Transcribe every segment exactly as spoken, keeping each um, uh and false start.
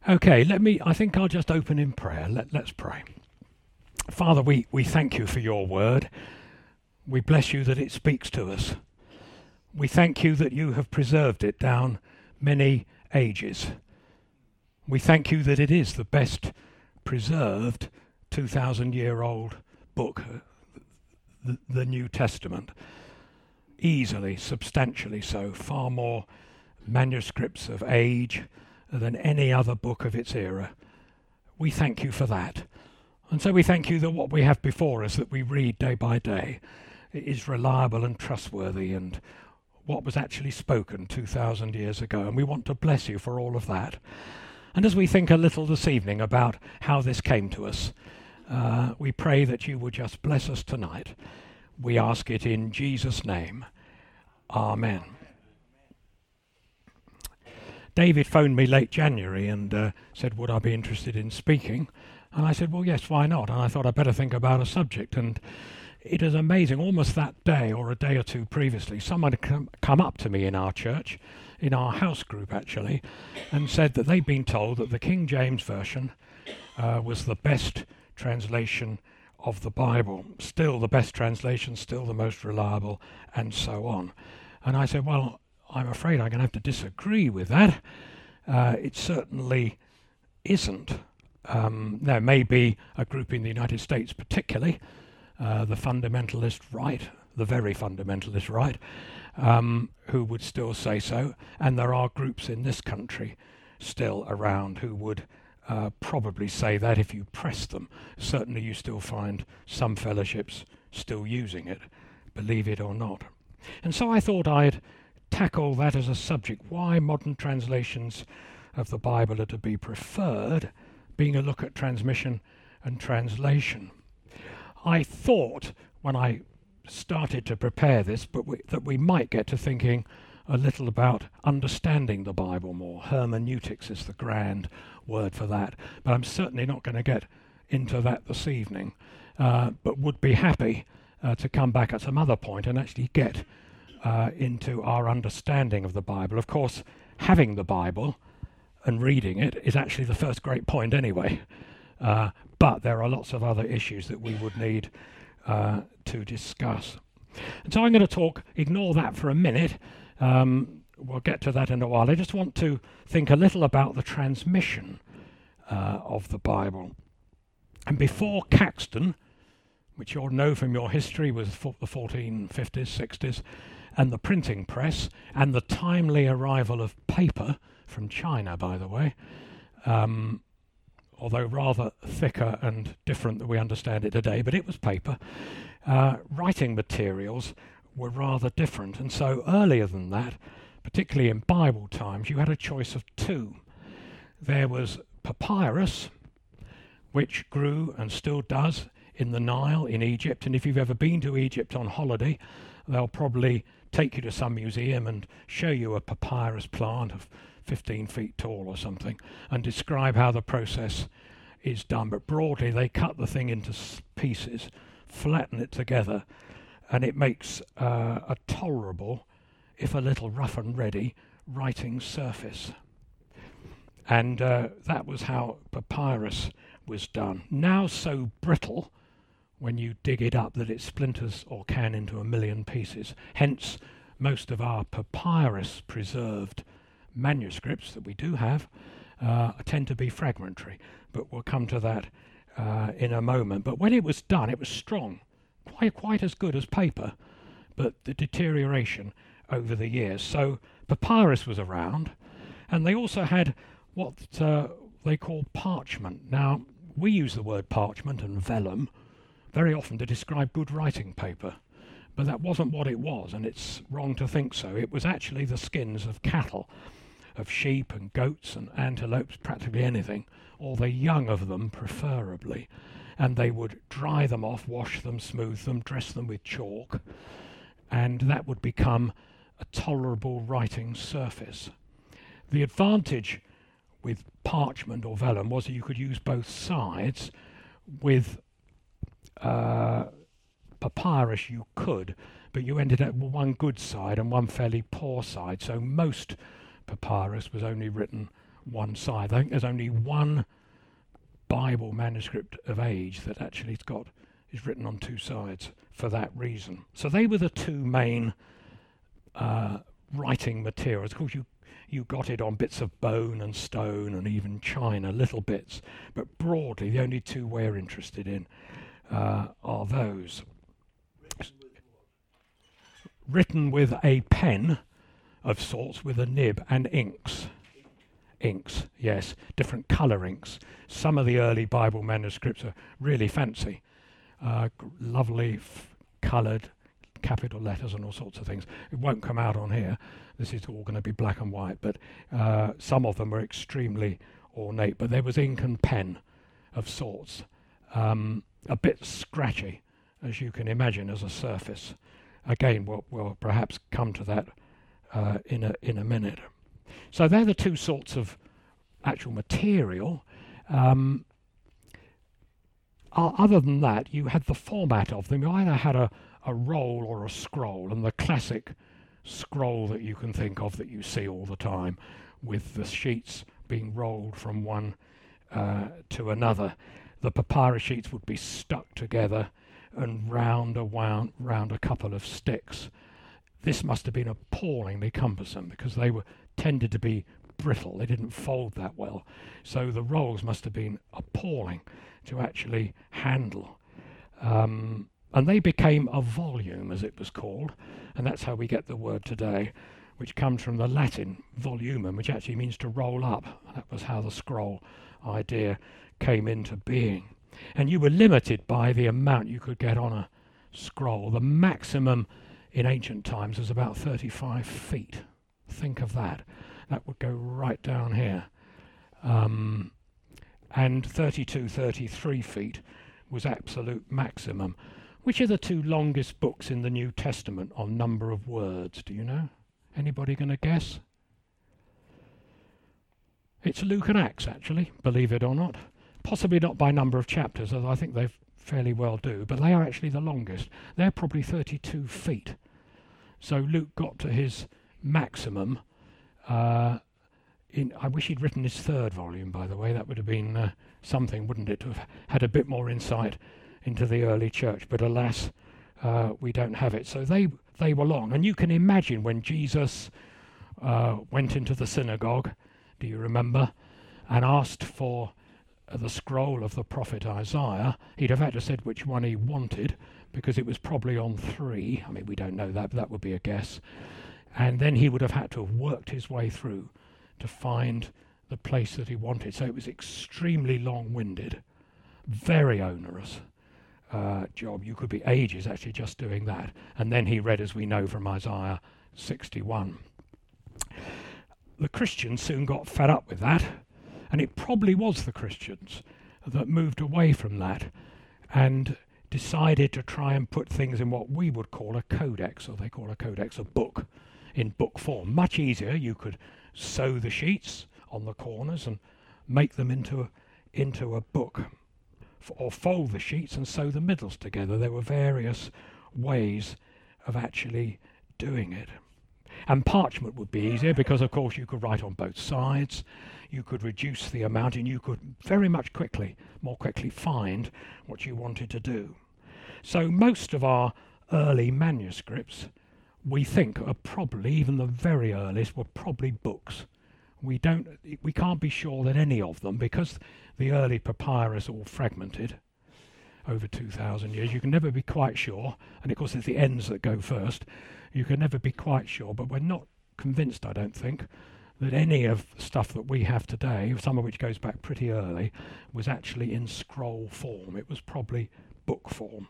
Okay, let me, I think I'll just open in prayer. Let, let's pray. Father, we, we thank you for your word. We bless you that it speaks to us. We thank you that you have preserved it down many ages. We thank you that it is the best preserved two thousand year old book, the, the New Testament. Easily, substantially so, far more manuscripts of age than any other book of its era. We thank you for that. And so we thank you that what we have before us that we read day by day is reliable and trustworthy and what was actually spoken two thousand years ago. And we want to bless you for all of that. And as we think a little this evening about how this came to us, uh, we pray that you would just bless us tonight. We ask it in Jesus' name. Amen. David phoned me late January and uh, said, would I be interested in speaking? And I said, well, yes, why not? And I thought I'd better think about a subject. And it is amazing, almost that day or a day or two previously, someone had come, come up to me in our church, in our house group actually, and said that they'd been told that the King James Version uh, was the best translation of the Bible, still the best translation, still the most reliable, and so on. And I said, well, I'm afraid I'm going to have to disagree with that. Uh, it certainly isn't. Um, there may be a group in the United States particularly, uh, the fundamentalist right, the very fundamentalist right, um, who would still say so. And there are groups in this country still around who would uh, probably say that if you press them. Certainly you still find some fellowships still using it, believe it or not. And so I thought I'd tackle that as a subject, why modern translations of the Bible are to be preferred, being a look at transmission and translation. I thought when I started to prepare this but we, that we might get to thinking a little about understanding the Bible more. Hermeneutics is the grand word for that, but I'm certainly not going to get into that this evening, uh, but would be happy uh, to come back at some other point and actually get Uh, into our understanding of the Bible. Of course, having the Bible and reading it is actually the first great point anyway. Uh, but there are lots of other issues that we would need uh, to discuss. And so I'm going to talk, ignore that for a minute. Um, we'll get to that in a while. I just want to think a little about the transmission uh, of the Bible. And before Caxton, which you'll know from your history was for the fourteen fifties, sixties, and the printing press, and the timely arrival of paper from China, by the way, um, although rather thicker and different than we understand it today, but it was paper. Uh, writing materials were rather different, and so earlier than that, particularly in Bible times, you had a choice of two. There was papyrus, which grew and still does in the Nile in Egypt, and if you've ever been to Egypt on holiday, they'll probably take you to some museum and show you a papyrus plant of fifteen feet tall or something and describe how the process is done. But broadly, they cut the thing into pieces, flatten it together, and it makes uh, a tolerable, if a little rough and ready, writing surface. And uh, that was how papyrus was done. Now so brittle when you dig it up that it splinters or can into a million pieces. Hence, most of our papyrus preserved manuscripts that we do have uh, tend to be fragmentary, but we'll come to that uh, in a moment. But when it was done, it was strong, quite, quite as good as paper, but the deterioration over the years. So papyrus was around, and they also had what uh, they call parchment. Now, we use the word parchment and vellum very often to describe good writing paper, but that wasn't what it was, and it's wrong to think so. It was actually the skins of cattle, of sheep and goats and antelopes, practically anything, or the young of them preferably, and they would dry them off, wash them, smooth them, dress them with chalk, and that would become a tolerable writing surface. The advantage with parchment or vellum was that you could use both sides. With uh, papyrus you could, but you ended up with one good side and one fairly poor side, so most papyrus was only written one side. I think there's only one Bible manuscript of age that actually it's got is written on two sides for that reason. So they were the two main uh, writing materials. Of course, you you got it on bits of bone and stone and even china, little bits, but broadly the only two we're interested in uh, are those. Written with a pen of sorts with a nib and inks. Inks, yes, different colour inks. Some of the early Bible manuscripts are really fancy, uh, g- lovely f- coloured capital letters and all sorts of things. It won't come out on here. This is all going to be black and white, but uh, some of them are extremely ornate. But there was ink and pen of sorts, um, a bit scratchy, as you can imagine, as a surface. Again, we'll, we'll perhaps come to that uh, in a in a minute. So they're the two sorts of actual material. Um, o- other than that, you had the format of them. You either had a, a roll or a scroll, and the classic scroll that you can think of that you see all the time, with the sheets being rolled from one uh, to another. The papyrus sheets would be stuck together and round a wound, round a couple of sticks. This must have been appallingly cumbersome because they were tended to be brittle. They didn't fold that well. So the rolls must have been appalling to actually handle. Um, and they became a volume, as it was called, and that's how we get the word today, which comes from the Latin volumum, which actually means to roll up. That was how the scroll idea came into being. And you were limited by the amount you could get on a scroll. The maximum in ancient times was about thirty-five feet. Think of that. That would go right down here. Um, and thirty-two, thirty-three feet was absolute maximum. Which are the two longest books in the New Testament on number of words? Do you know? Anybody going to guess? It's Luke and Acts, actually, believe it or not. Possibly not by number of chapters, as I think they fairly well do, but they are actually the longest. They're probably thirty-two feet. So Luke got to his maximum. Uh, in, I wish he'd written his third volume, by the way. That would have been uh, something, wouldn't it, to have had a bit more insight into the early church. But alas, uh, we don't have it. So they they were long. And you can imagine when Jesus uh, went into the synagogue, do you remember, and asked for uh, the scroll of the prophet Isaiah, he'd have had to said which one he wanted, because it was probably on three. I mean, we don't know that, but that would be a guess. And then he would have had to have worked his way through to find the place that he wanted. So it was extremely long-winded, very onerous uh, job. You could be ages actually just doing that. And then he read, as we know from Isaiah sixty-one. The Christians soon got fed up with that, and it probably was the Christians that moved away from that and decided to try and put things in what we would call a codex, or they call a codex a book, in book form. Much easier. You could sew the sheets on the corners and make them into a, into a book, F- or fold the sheets and sew the middles together. There were various ways of actually doing it. And parchment would be easier because, of course, you could write on both sides. You could reduce the amount, and you could very much quickly, more quickly find what you wanted to do. So most of our early manuscripts, we think, are probably, even the very earliest, were probably books. We don't, we can't be sure that any of them, because the early papyrus all fragmented over two thousand years. You can never be quite sure, and of course it's the ends that go first. You can never be quite sure, but we're not convinced, I don't think, that any of the stuff that we have today, some of which goes back pretty early, was actually in scroll form. It was probably book form.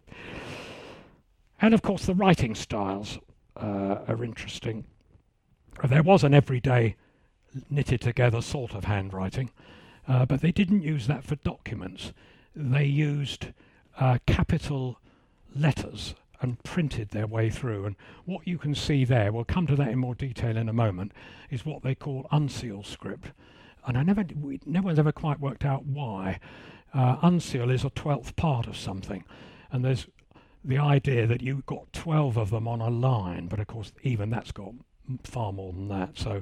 And of course the writing styles uh, are interesting. There was an everyday knitted together sort of handwriting, uh, but they didn't use that for documents. They used uh, capital letters and printed their way through. And what you can see there, we'll come to that in more detail in a moment, is what they call uncial script. And I never, we, no one's ever quite worked out why. Uh, uncial is a twelfth part of something. And there's the idea that you've got twelve of them on a line, but of course even that's got far more than that. So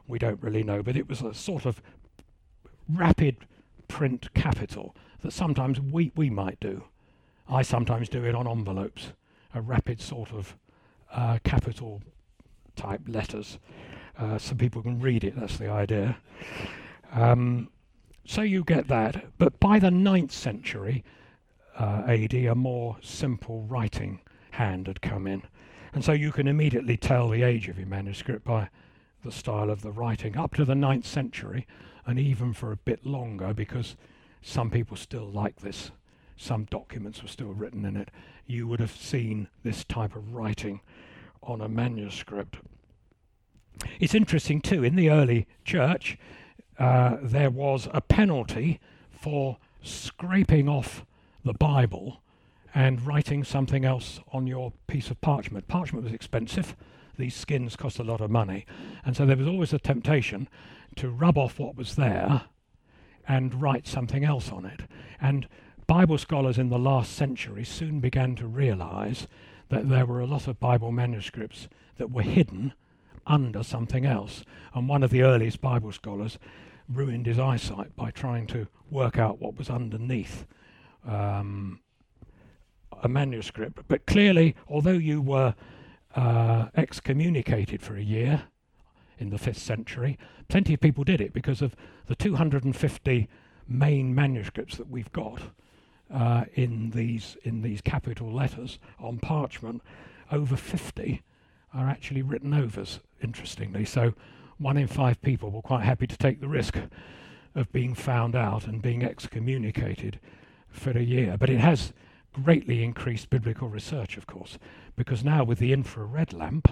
We don't really know, but it was a sort of rapid print capital that sometimes we, we might do. I sometimes do it on envelopes, a rapid sort of uh, capital type letters, uh, so people can read it. That's the idea. Um, so you get that, but by the ninth century uh, A D, a more simple writing hand had come in, and so you can immediately tell the age of your manuscript by the style of the writing up to the ninth century, and even for a bit longer, because some people still like this. Some documents were still written in it. You would have seen this type of writing on a manuscript. It's interesting too, in the early church, uh, there was a penalty for scraping off the Bible and writing something else on your piece of parchment. Parchment was expensive. These skins cost a lot of money. And so there was always a temptation to rub off what was there and write something else on it. And Bible scholars in the last century soon began to realize that there were a lot of Bible manuscripts that were hidden under something else. And one of the earliest Bible scholars ruined his eyesight by trying to work out what was underneath um, a manuscript. But clearly, although you were uh, excommunicated for a year in the fifth century, plenty of people did it because of the two hundred fifty main manuscripts that we've got uh, in these in these capital letters on parchment. Over fifty are actually written overs, interestingly. So one in five people were quite happy to take the risk of being found out and being excommunicated for a year. But it has greatly increased biblical research, of course, because now with the infrared lamp,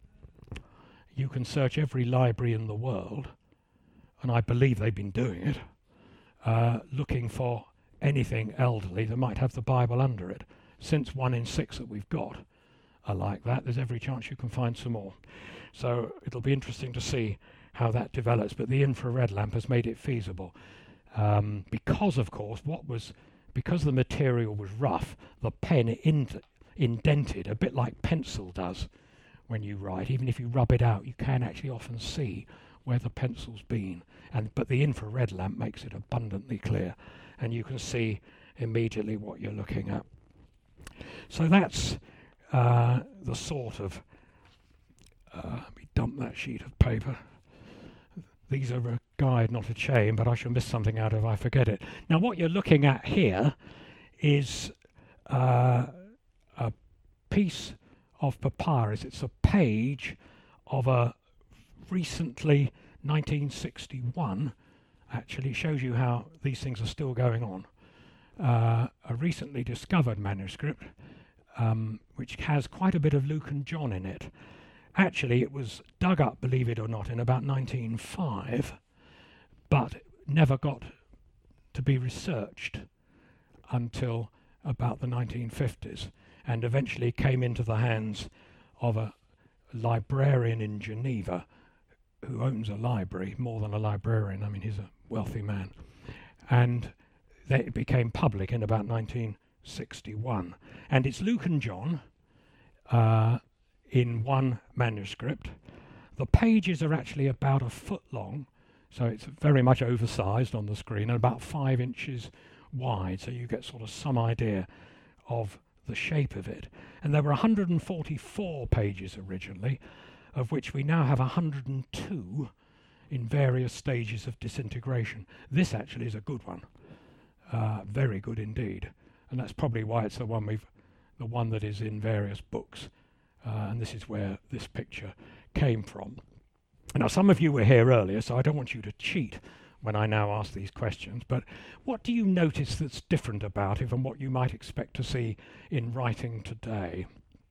you can search every library in the world, and I believe they've been doing it, uh, looking for anything elderly that might have the Bible under it. Since one in six that we've got are like that, there's every chance you can find some more. So it'll be interesting to see how that develops, but the infrared lamp has made it feasible. Um, because, of course, what was, because the material was rough, the pen ind- indented, a bit like pencil does when you write. Even if you rub it out, you can actually often see where the pencil's been. And but the infrared lamp makes it abundantly clear, and you can see immediately what you're looking at. So that's uh, the sort of, uh, let me dump that sheet of paper. These are a guide, not a chain, but I shall miss something out if I forget it. Now what you're looking at here is uh, a piece of papyrus. It's a page of a recently nineteen sixty-one, actually shows you how these things are still going on. Uh, a recently discovered manuscript um, which has quite a bit of Luke and John in it. Actually, it was dug up, believe it or not, in about nineteen oh five, but never got to be researched until about the nineteen fifties, and eventually came into the hands of a librarian in Geneva who owns a library, more than a librarian, I mean he's a wealthy man, and they, it became public in about nineteen sixty-one. And it's Luke and John uh, in one manuscript. The pages are actually about a foot long, so it's very much oversized on the screen, and about five inches wide, so you get sort of some idea of the shape of it. And there were one hundred forty-four pages originally, of which we now have one hundred two in various stages of disintegration. This actually is a good one, uh, very good indeed, and that's probably why it's the one we've, the one that is in various books, uh, and this is where this picture came from. Now, some of you were here earlier, so I don't want you to cheat when I now ask these questions, but what do you notice that's different about it and what you might expect to see in writing today?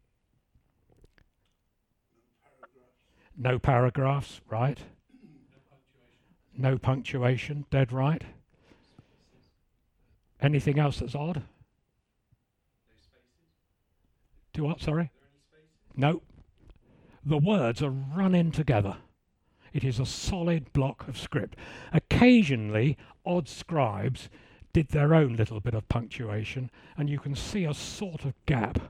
No paragraphs, right? No punctuation, dead right. Anything else that's odd? Do what, sorry? No. The words are run in together. It is a solid block of script. Occasionally, odd scribes did their own little bit of punctuation, and you can see a sort of gap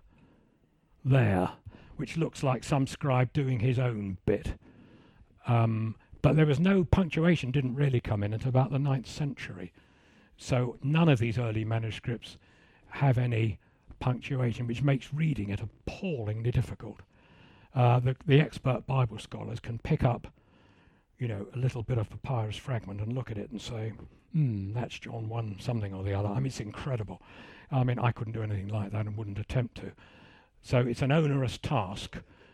there, which looks like some scribe doing his own bit. Um, But there was no punctuation, didn't really come in until about the ninth century. So none of these early manuscripts have any punctuation, which makes reading it appallingly difficult. Uh, the, the expert Bible scholars can pick up, you know, a little bit of papyrus fragment and look at it and say, hmm, that's John one something or the other. I mean, it's incredible. I mean, I couldn't do anything like that and wouldn't attempt to. So it's an onerous task,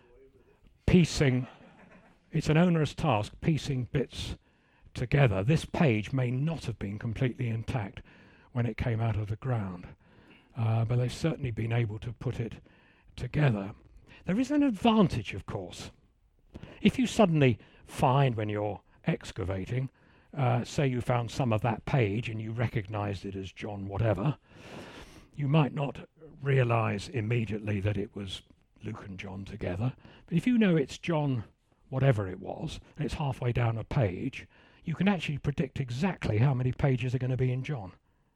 piecing, it's an onerous task, piecing bits together. This page may not have been completely intact when it came out of the ground, uh, but they've certainly been able to put it together. There is an advantage, of course. If you suddenly find when you're excavating, uh, say you found some of that page and you recognized it as John whatever, you might not realize immediately that it was Luke and John together. But if you know it's John whatever it was, and it's halfway down a page, you can actually predict exactly how many pages are going to be in John.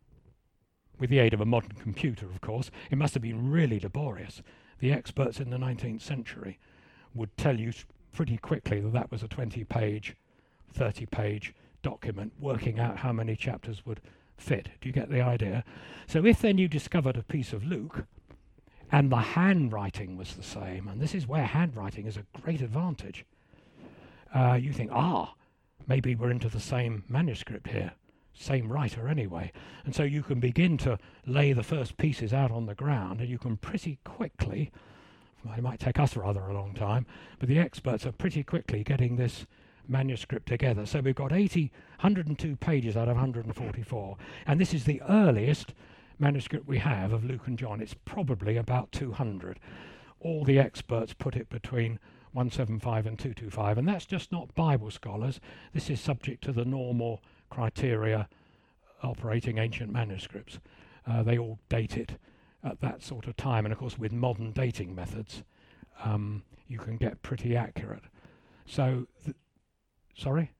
With the aid of a modern computer, of course. It must have been really laborious. The experts in the nineteenth century would tell you pretty quickly that that was a twenty page, thirty page document, working out how many chapters would fit. Do you get the idea? So if then you discovered a piece of Luke and the handwriting was the same, and this is where handwriting is a great advantage, uh, you think, ah, maybe we're into the same manuscript here, same writer anyway. And so you can begin to lay the first pieces out on the ground, and you can pretty quickly, well, it might take us rather a long time, but the experts are pretty quickly getting this manuscript together. So we've got eighty, one hundred two pages out of one hundred forty-four, and this is the earliest manuscript we have of Luke and John. It's probably about two hundred. All the experts put it between one seventy-five and two twenty-five, and that's just not Bible scholars. This is subject to the normal criteria operating ancient manuscripts. Uh, they all date it at that sort of time, and of course with modern dating methods um, you can get pretty accurate. So th sorry?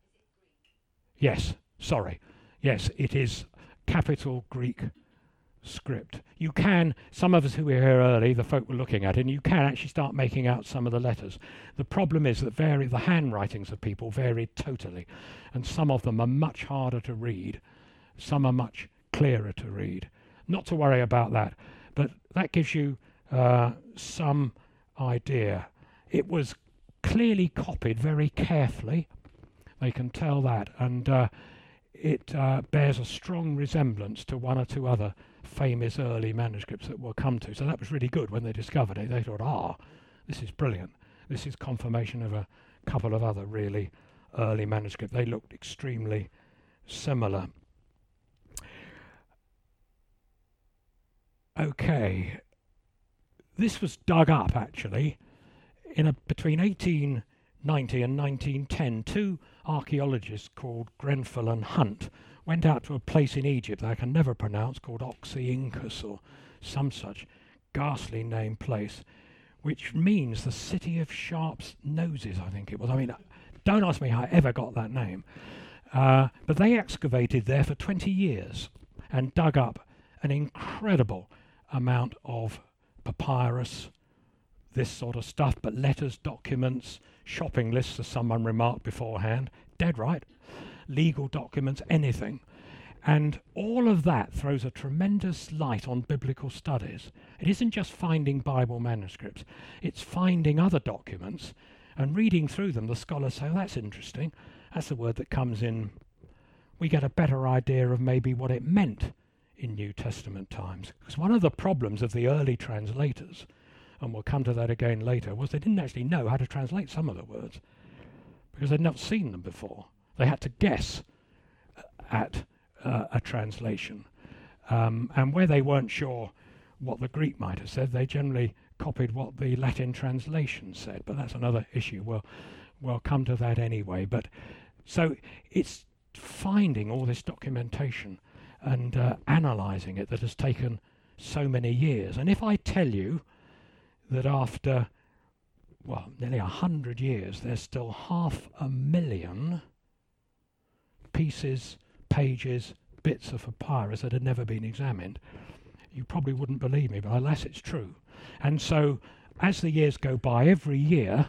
Yes, sorry. Yes, it is capital Greek script. You can, some of us who were here early, the folk were looking at it, and you can actually start making out some of the letters. The problem is that vary, the handwritings of people varied totally, and some of them are much harder to read, some are much clearer to read. Not to worry about that, but that gives you uh, some idea. It was clearly copied very carefully, they can tell that, and uh, it uh, bears a strong resemblance to one or two other famous early manuscripts that we'll come to. So that was really good when they discovered it. They thought, ah, this is brilliant. This is confirmation of a couple of other really early manuscripts. They looked extremely similar. Okay, this was dug up actually in a, between eighteen ninety and nineteen ten. Two archaeologists called Grenfell and Hunt went out to a place in Egypt that I can never pronounce, called Oxyrhynchus or some such ghastly named place, which means the city of sharp noses, I think it was. I mean, don't ask me how I ever got that name. Uh, but they excavated there for twenty years and dug up an incredible amount of papyrus, this sort of stuff, but letters, documents, shopping lists, as someone remarked beforehand, dead right, legal documents, anything. And all of that throws a tremendous light on biblical studies. It isn't just finding Bible manuscripts, it's finding other documents and reading through them. The scholars say, oh, that's interesting. That's the word that comes in. We get a better idea of maybe what it meant in New Testament times. Because one of the problems of the early translators, and we'll come to that again later, was they didn't actually know how to translate some of the words because they'd not seen them before. They had to guess at uh, a translation. Um, and where they weren't sure what the Greek might have said, they generally copied what the Latin translation said. But that's another issue. We'll, we'll come to that anyway. But so it's finding all this documentation and uh, analysing it that has taken so many years. And if I tell you that after, well, nearly a hundred years, there's still half a million pieces, pages, bits of papyrus that had never been examined, you probably wouldn't believe me, but alas, it's true. And so, as the years go by, every year,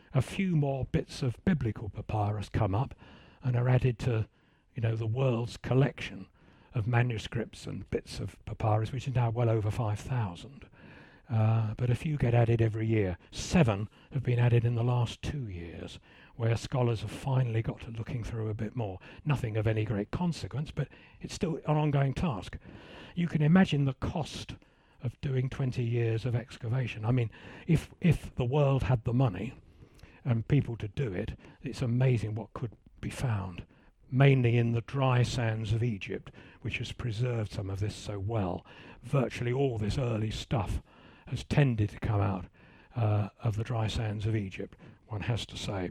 a few more bits of biblical papyrus come up and are added to, you know, the world's collection of manuscripts and bits of papyrus, which is now well over five thousand. Uh, but a few get added every year. Seven have been added in the last two years, where scholars have finally got to looking through a bit more. Nothing of any great consequence, but it's still an ongoing task. You can imagine the cost of doing twenty years of excavation. I mean, if if the world had the money and people to do it, it's amazing what could be found, mainly in the dry sands of Egypt, which has preserved some of this so well. Virtually all this early stuff has tended to come out uh, of the dry sands of Egypt, one has to say.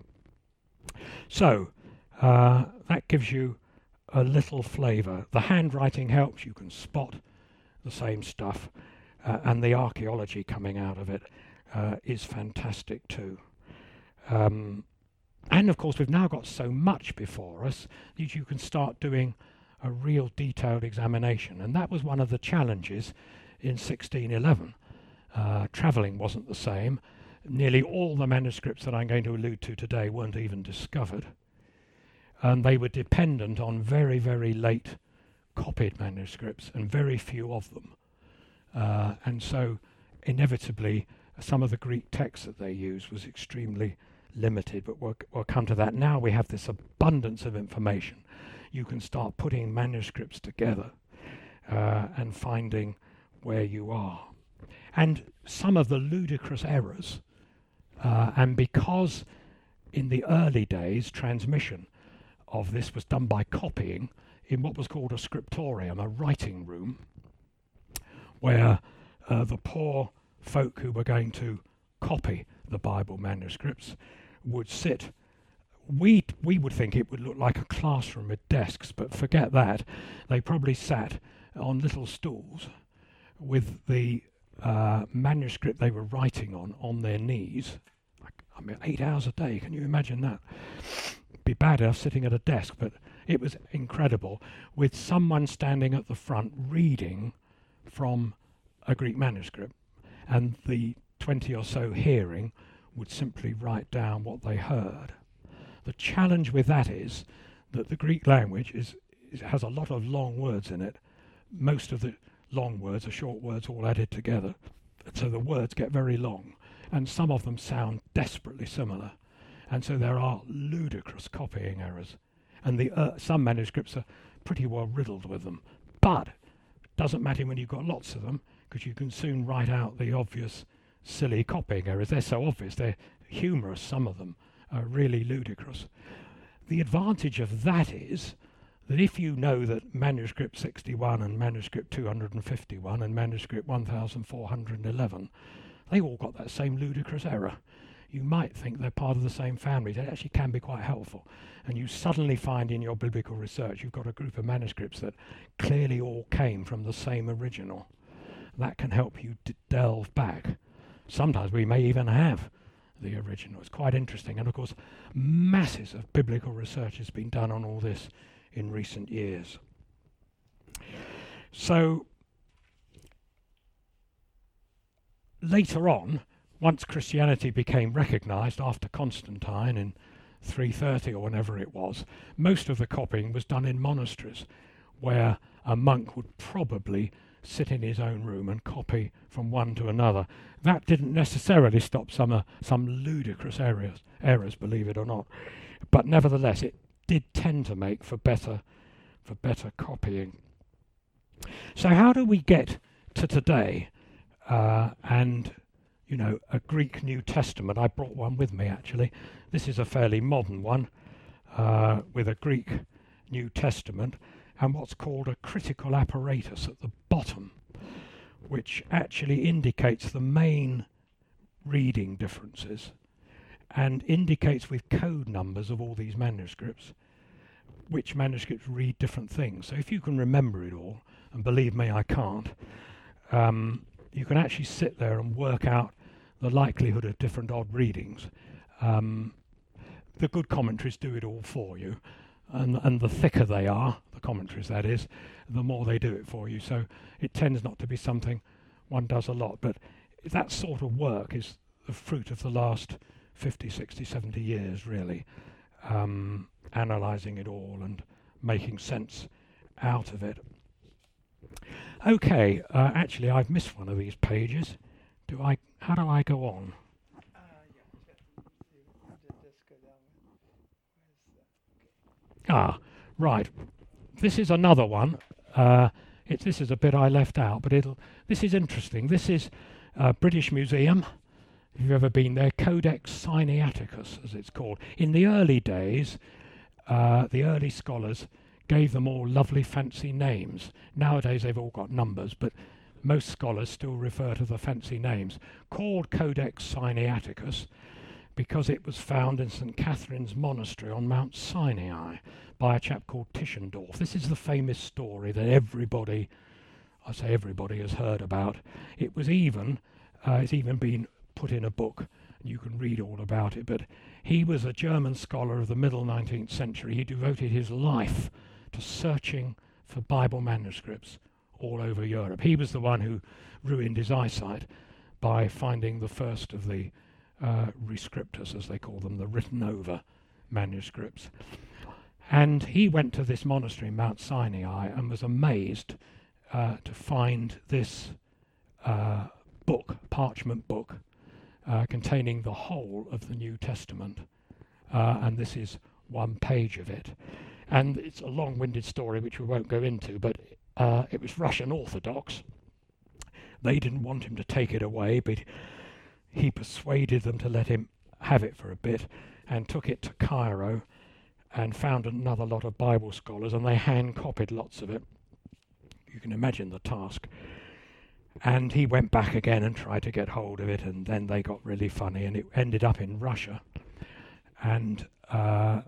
So, uh, that gives you a little flavour. The handwriting helps, you can spot the same stuff, uh, and the archaeology coming out of it uh, is fantastic too. Um, and of course we've now got so much before us that you can start doing a real detailed examination, and that was one of the challenges in sixteen eleven. Uh, travelling wasn't the same. Nearly all the manuscripts that I'm going to allude to today weren't even discovered, and they were dependent on very, very late copied manuscripts, and very few of them. Uh, and so, inevitably, some of the Greek text that they used was extremely limited, but we'll, we'll come to that. Now we have this abundance of information. You can start putting manuscripts together uh, and finding where you are. And some of the ludicrous errors, uh, and because in the early days transmission of this was done by copying in what was called a scriptorium, a writing room, where uh, the poor folk who were going to copy the Bible manuscripts would sit. We, we would think it would look like a classroom with desks, but forget that. They probably sat on little stools with the Uh, manuscript they were writing on on their knees. Like, I mean, eight hours a day. Can you imagine that? Be bad enough sitting at a desk, but it was incredible, with someone standing at the front reading from a Greek manuscript, and the twenty or so hearing would simply write down what they heard. The challenge with that is that the Greek language is, is has a lot of long words in it. Most of the long words are short words all added together, so the words get very long, and some of them sound desperately similar, and so there are ludicrous copying errors, and the uh, some manuscripts are pretty well riddled with them. But it doesn't matter when you've got lots of them, because you can soon write out the obvious silly copying errors. They're so obvious, they're humorous, some of them are really ludicrous. The advantage of that is that if you know that manuscript sixty-one and manuscript two hundred fifty-one and manuscript one thousand four hundred eleven, they all got that same ludicrous error. You might think they're part of the same family. That actually can be quite helpful. And you suddenly find in your biblical research you've got a group of manuscripts that clearly all came from the same original. That can help you d- delve back. Sometimes we may even have the original. It's quite interesting. And of course, masses of biblical research has been done on all this in recent years. So later on, once Christianity became recognized after Constantine in three thirty or whenever it was, most of the copying was done in monasteries, where a monk would probably sit in his own room and copy from one to another. That didn't necessarily stop some uh, some ludicrous errors, errors, believe it or not, but nevertheless it did tend to make for better for better copying. So how do we get to today uh, and you know, a Greek New Testament? I brought one with me actually. This is a fairly modern one uh, with a Greek New Testament and what's called a critical apparatus at the bottom, which actually indicates the main reading differences and indicates with code numbers of all these manuscripts which manuscripts read different things. So if you can remember it all, and believe me I can't, um, you can actually sit there and work out the likelihood of different odd readings. Um, the good commentaries do it all for you, and, and the thicker they are, the commentaries that is, the more they do it for you. So it tends not to be something one does a lot, but that sort of work is the fruit of the last fifty, sixty, seventy years, really, um, analysing it all and making sense out of it. Okay, uh, actually I've missed one of these pages. Do I? How do I go on? Uh, yeah, you, you just go down. Where's the, okay. Ah, right. This is another one. Uh, it, this is a bit I left out, but it'll. This is interesting. This is uh, British Museum. If you've ever been there, Codex Sinaiticus, as it's called. In the early days, uh, the early scholars gave them all lovely fancy names. Nowadays they've all got numbers, but most scholars still refer to the fancy names. Called Codex Sinaiticus because it was found in Saint Catherine's Monastery on Mount Sinai by a chap called Tischendorf. This is the famous story that everybody, I say everybody, has heard about. It was even, uh, it's even been put in a book, and you can read all about it, but he was a German scholar of the middle nineteenth century. He devoted his life to searching for Bible manuscripts all over Europe. He was the one who ruined his eyesight by finding the first of the uh, rescriptus, as they call them, the written over manuscripts. And he went to this monastery in Mount Sinai and was amazed uh, to find this uh, book, parchment book, uh, containing the whole of the New Testament. Uh, and this is one page of it. And it's a long-winded story which we won't go into, but uh, it was Russian Orthodox. They didn't want him to take it away, but he persuaded them to let him have it for a bit and took it to Cairo and found another lot of Bible scholars, and they hand-copied lots of it. You can imagine the task. And he went back again and tried to get hold of it, and then they got really funny, and it ended up in Russia. And uh,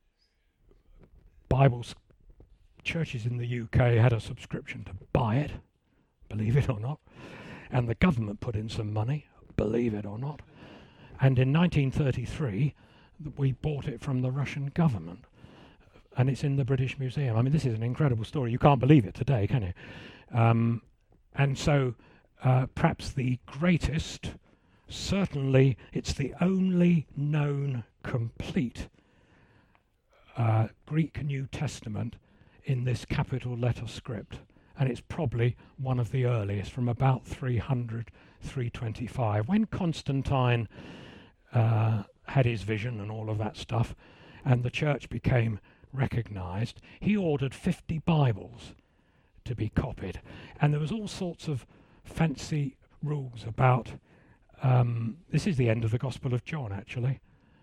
Bible s- churches in the U K had a subscription to buy it, believe it or not, and the government put in some money, believe it or not. And in nineteen thirty-three, th- we bought it from the Russian government, and it's in the British Museum. I mean, this is an incredible story. You can't believe it today, can you? Um, and so, uh, perhaps the greatest, certainly it's the only known complete uh, Greek New Testament in this capital letter script, and it's probably one of the earliest, from about three hundred, three twenty-five. When Constantine uh, had his vision and all of that stuff, and the church became recognized, he ordered fifty Bibles to be copied, and there was all sorts of fancy rules about um, this is the end of the Gospel of John, actually.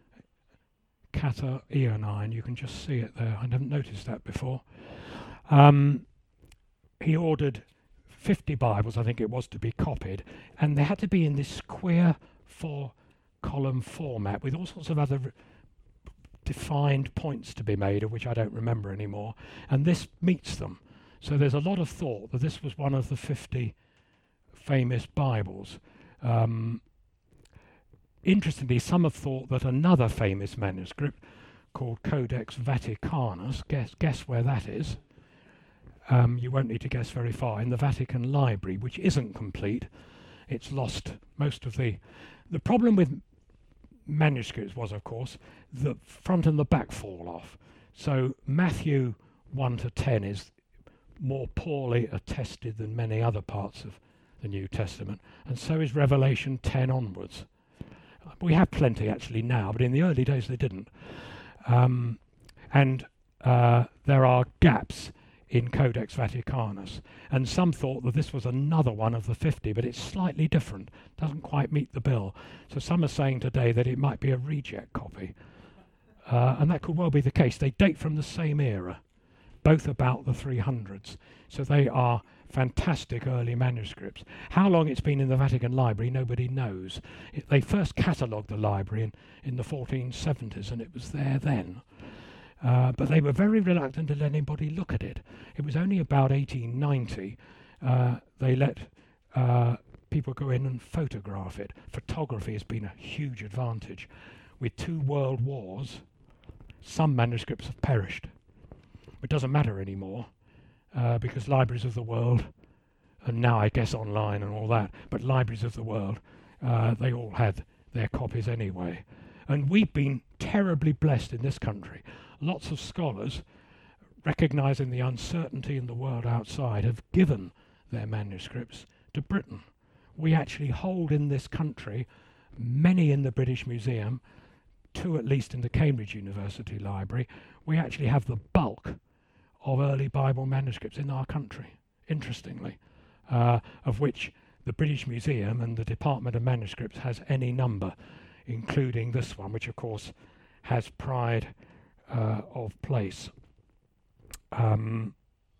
Kata Eonine, you can just see it there. I haven't noticed that before. Um, he ordered fifty Bibles, I think it was, to be copied, and they had to be in this queer four-column format with all sorts of other defined points to be made, of which I don't remember anymore, and this meets them. So there's a lot of thought that this was one of the fifty famous Bibles. Um, interestingly, some have thought that another famous manuscript called Codex Vaticanus, guess, guess where that is? Um, you won't need to guess very far, in the Vatican Library, which isn't complete. It's lost most of the... The problem with manuscripts was, of course, the front and the back fall off. So Matthew one to ten is more poorly attested than many other parts of the New Testament, and so is Revelation ten onwards. We have plenty actually now, but in the early days they didn't. Um, and uh, there are gaps in Codex Vaticanus, and some thought that this was another one of the fifty, but it's slightly different, doesn't quite meet the bill. So some are saying today that it might be a reject copy, uh, and that could well be the case. They date from the same era, both about the three hundreds, so they are fantastic early manuscripts. How long it's been in the Vatican Library, nobody knows. It, they first catalogued the library in, in the fourteen seventies, and it was there then. Uh, but they were very reluctant to let anybody look at it. It was only about eighteen ninety uh, they let uh, people go in and photograph it. Photography has been a huge advantage. With two world wars, some manuscripts have perished. It doesn't matter anymore uh, because libraries of the world, and now I guess online and all that, but libraries of the world, uh, they all had their copies anyway. And we've been terribly blessed in this country. Lots of scholars, recognising the uncertainty in the world outside, have given their manuscripts to Britain. We actually hold in this country many in the British Museum, two at least in the Cambridge University Library. We actually have the bulk of early Bible manuscripts in our country, interestingly, uh, of which the British Museum and the Department of Manuscripts has any number, including this one, which of course has pride uh, of place. Um,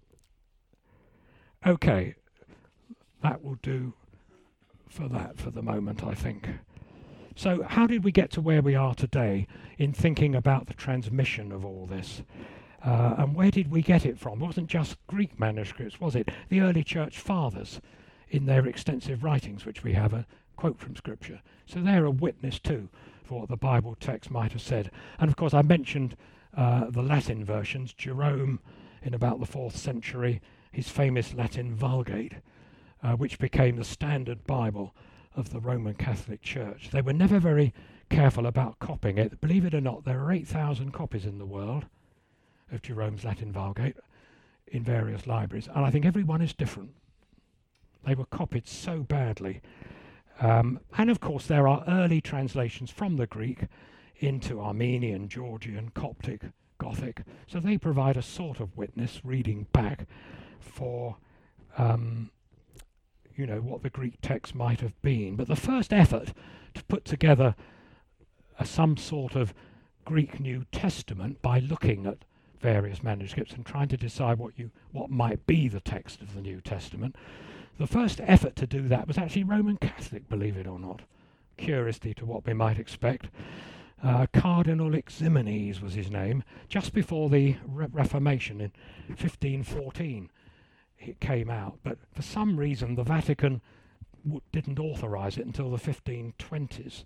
okay, that will do for that for the moment, I think. So how did we get to where we are today in thinking about the transmission of all this? Uh, and where did we get it from? It wasn't just Greek manuscripts, was it? The early church fathers, in their extensive writings, which we have a quote from Scripture. So they're a witness too for what the Bible text might have said. And of course I mentioned uh, the Latin versions. Jerome, in about the fourth century, his famous Latin Vulgate, uh, which became the standard Bible of the Roman Catholic Church. They were never very careful about copying it. Believe it or not, there are eight thousand copies in the world of Jerome's Latin Vulgate in various libraries, and I think every one is different. They were copied so badly. Um, and of course there are early translations from the Greek into Armenian, Georgian, Coptic, Gothic, so they provide a sort of witness reading back for um, you know, what the Greek text might have been. But the first effort to put together uh, some sort of Greek New Testament by looking at various manuscripts and trying to decide what you what might be the text of the New Testament, the first effort to do that was actually Roman Catholic, believe it or not, curiously to what we might expect. Uh, Cardinal Ximenes was his name, just before the Re Reformation in fifteen fourteen. It came out, but for some reason the Vatican w didn't authorize it until the fifteen twenties.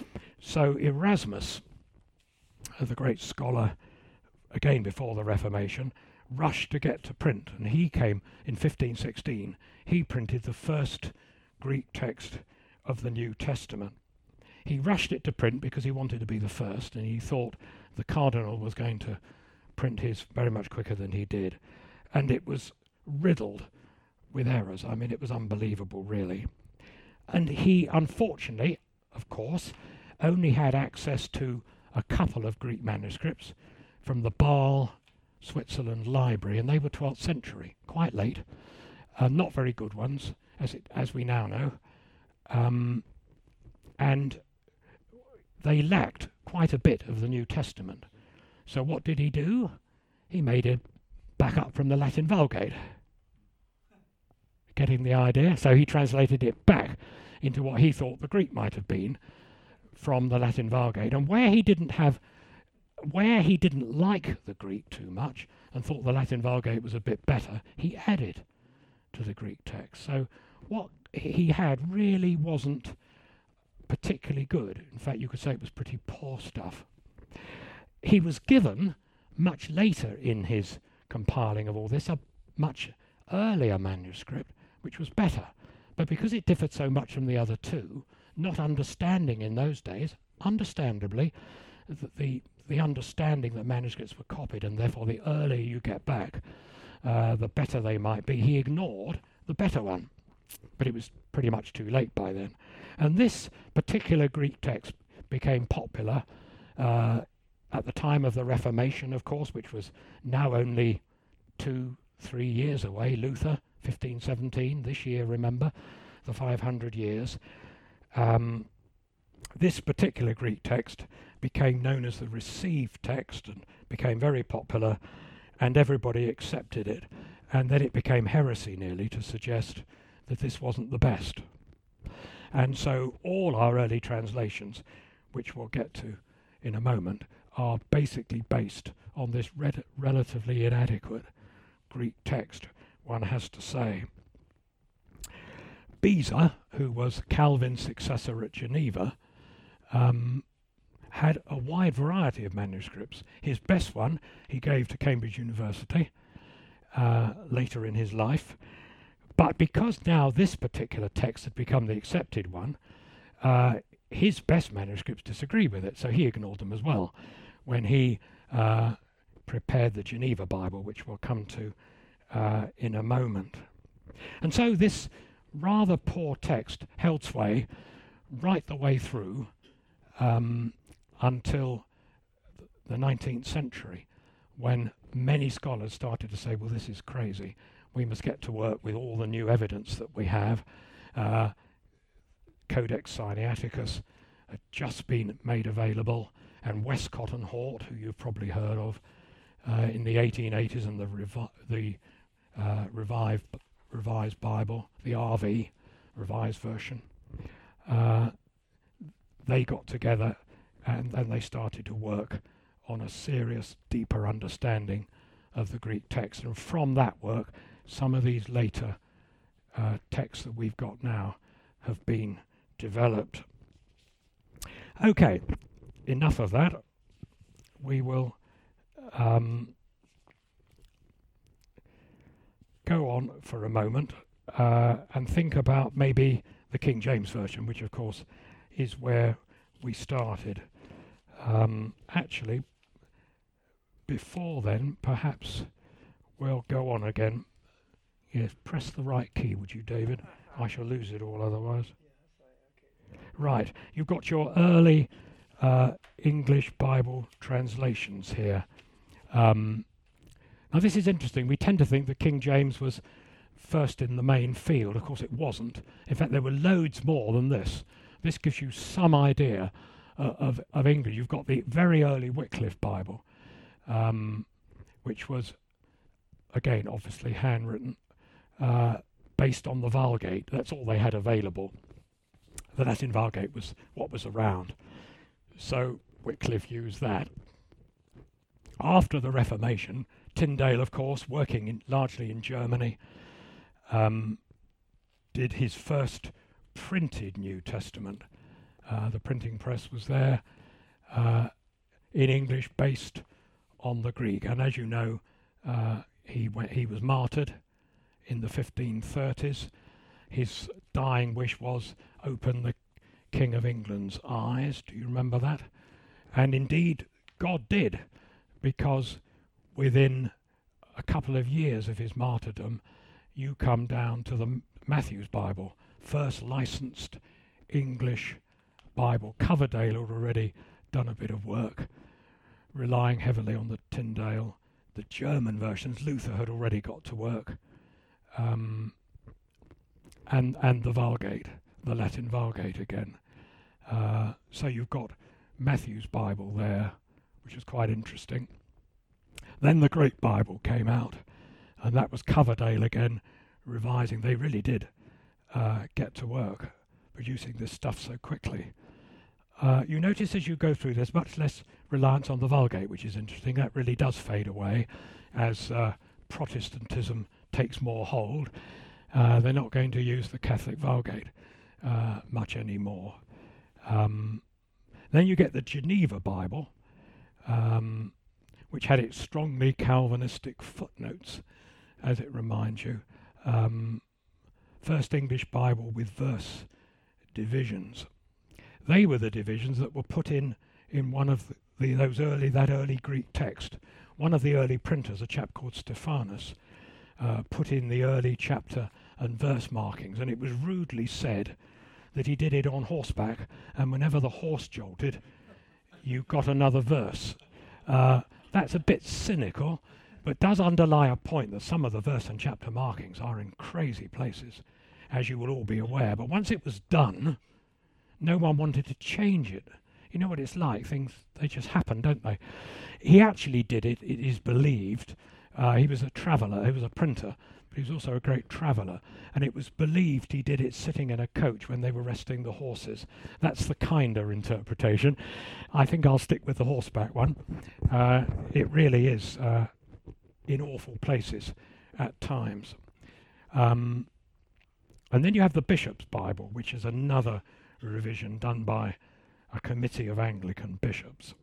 So Erasmus, uh, the great scholar, again before the Reformation, rushed to get to print, and he came in fifteen sixteen. He printed the first Greek text of the New Testament. He rushed it to print because he wanted to be the first, and he thought the cardinal was going to print his very much quicker than he did, and it was riddled with errors. I mean, it was unbelievable, really. And he, unfortunately, of course, only had access to a couple of Greek manuscripts from the Basel, Switzerland library, and they were twelfth century, quite late, uh, not very good ones, as it, as we now know, um, and they lacked quite a bit of the New Testament. So what did he do? He made it back up from the Latin Vulgate. Getting the idea? So he translated it back into what he thought the Greek might have been from the Latin Vulgate. And where he didn't have, where he didn't like the Greek too much and thought the Latin Vulgate was a bit better, he added to the Greek text. So what he had really wasn't particularly good. In fact, you could say it was pretty poor stuff. He was given, much later in his compiling of all this, a much earlier manuscript which was better, but because it differed so much from the other two, not understanding in those days, understandably, that the the understanding that manuscripts were copied, and therefore the earlier you get back, uh, the better they might be, he ignored the better one, but it was pretty much too late by then. And this particular Greek text became popular uh, at the time of the Reformation, of course, which was now only two, three years away. Luther, fifteen seventeen, this year, remember, the five hundred years. Um, this particular Greek text became known as the received text and became very popular, and everybody accepted it. And then it became heresy nearly to suggest that this wasn't the best. And so all our early translations, which we'll get to in a moment, are basically based on this red relatively inadequate Greek text, one has to say. Beza, who was Calvin's successor at Geneva, um, had a wide variety of manuscripts. His best one he gave to Cambridge University uh, later in his life. But because now this particular text had become the accepted one, uh, his best manuscripts disagree with it, so he ignored them as well when he uh, prepared the Geneva Bible, which we'll come to uh, in a moment. And so this rather poor text held sway right the way through um, until the nineteenth century, when many scholars started to say, well, this is crazy. We must get to work with all the new evidence that we have. Uh, Codex Sinaiticus had just been made available, and Westcott and Hort, who you've probably heard of, uh, in the eighteen eighties, and the, revi the uh, revived, revised Bible, the R V, revised version, uh, they got together and then they started to work on a serious, deeper understanding of the Greek text. And from that work, some of these later uh, texts that we've got now have been developed. Okay, enough of that. We will um, go on for a moment uh, and think about maybe the King James Version, which of course is where we started. Um, actually, before then, perhaps we'll go on again. Yes, press the right key, would you, David? I shall lose it all otherwise. Right, you've got your early uh, English Bible translations here. Um, now this is interesting. We tend to think that King James was first in the main field. Of course it wasn't. In fact, there were loads more than this. This gives you some idea uh, of, of English. You've got the very early Wycliffe Bible, um, which was, again, obviously handwritten, uh, based on the Vulgate. That's all they had available. The Latin Vulgate was what was around. So Wycliffe used that. After the Reformation, Tyndale, of course, working in, largely in Germany, um, did his first printed New Testament. Uh, the printing press was there uh, in English, based on the Greek. And as you know, uh, he went, he was martyred in the fifteen thirties. His dying wish was, open the King of England's eyes. Do you remember that? And indeed, God did, because within a couple of years of his martyrdom, you come down to the M Matthew's Bible, first licensed English Bible. Coverdale had already done a bit of work, relying heavily on the Tyndale, the German versions. Luther had already got to work. Um, and and the Vulgate, the Latin Vulgate again. Uh, so you've got Matthew's Bible there, which is quite interesting. Then the Great Bible came out, and that was Coverdale again, revising. They really did uh, get to work, producing this stuff so quickly. Uh, you notice as you go through, there's much less reliance on the Vulgate, which is interesting. That really does fade away as uh, Protestantism takes more hold. Uh, they're not going to use the Catholic Vulgate uh, much anymore. Um, then you get the Geneva Bible, um, which had its strongly Calvinistic footnotes, as it reminds you. Um, First English Bible with verse divisions. They were the divisions that were put in in one of the, the, those early, that early Greek text. One of the early printers, a chap called Stephanus, uh, put in the early chapter and verse markings, and it was rudely said that he did it on horseback, and whenever the horse jolted, you got another verse. Uh, that's a bit cynical, but does underlie a point that some of the verse and chapter markings are in crazy places, as you will all be aware. But once it was done, no one wanted to change it. You know what it's like, things, they just happen, don't they? He actually did it, it is believed. Uh, he was a traveller, he was a printer, but he was also a great traveller, and it was believed he did it sitting in a coach when they were resting the horses. That's the kinder interpretation. I think I'll stick with the horseback one. Uh, it really is uh, in awful places at times. Um, and then you have the Bishop's Bible, which is another revision done by a committee of Anglican bishops.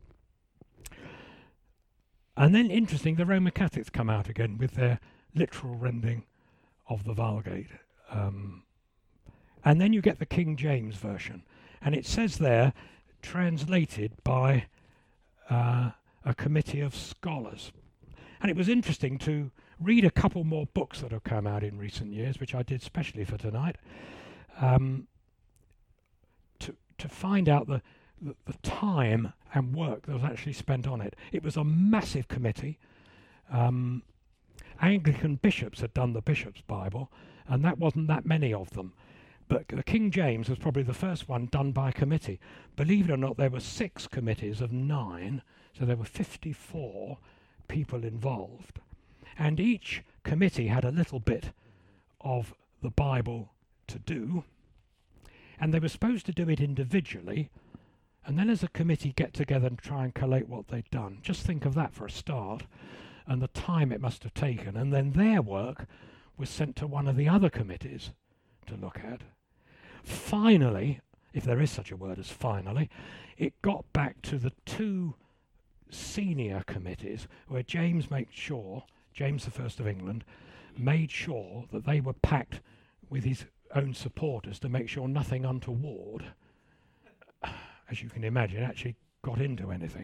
And then, interesting, the Roman Catholics come out again with their literal rendering of the Vulgate. Um, and then you get the King James Version. And it says there, translated by uh, a committee of scholars. And it was interesting to read a couple more books that have come out in recent years, which I did specially for tonight, um, to to find out the, the, the time and work that was actually spent on it. It was a massive committee. Um, Anglican bishops had done the Bishop's Bible, and that wasn't that many of them. But the King James was probably the first one done by a committee. Believe it or not, there were six committees of nine, so there were fifty-four people involved. And each committee had a little bit of the Bible to do, and they were supposed to do it individually, and then as a committee get together and try and collate what they'd done. Just think of that for a start, and the time it must have taken. And then their work was sent to one of the other committees to look at. Finally, if there is such a word as finally, it got back to the two senior committees where James made sure, James the First of England, made sure that they were packed with his own supporters to make sure nothing untoward, as you can imagine, actually got into anything.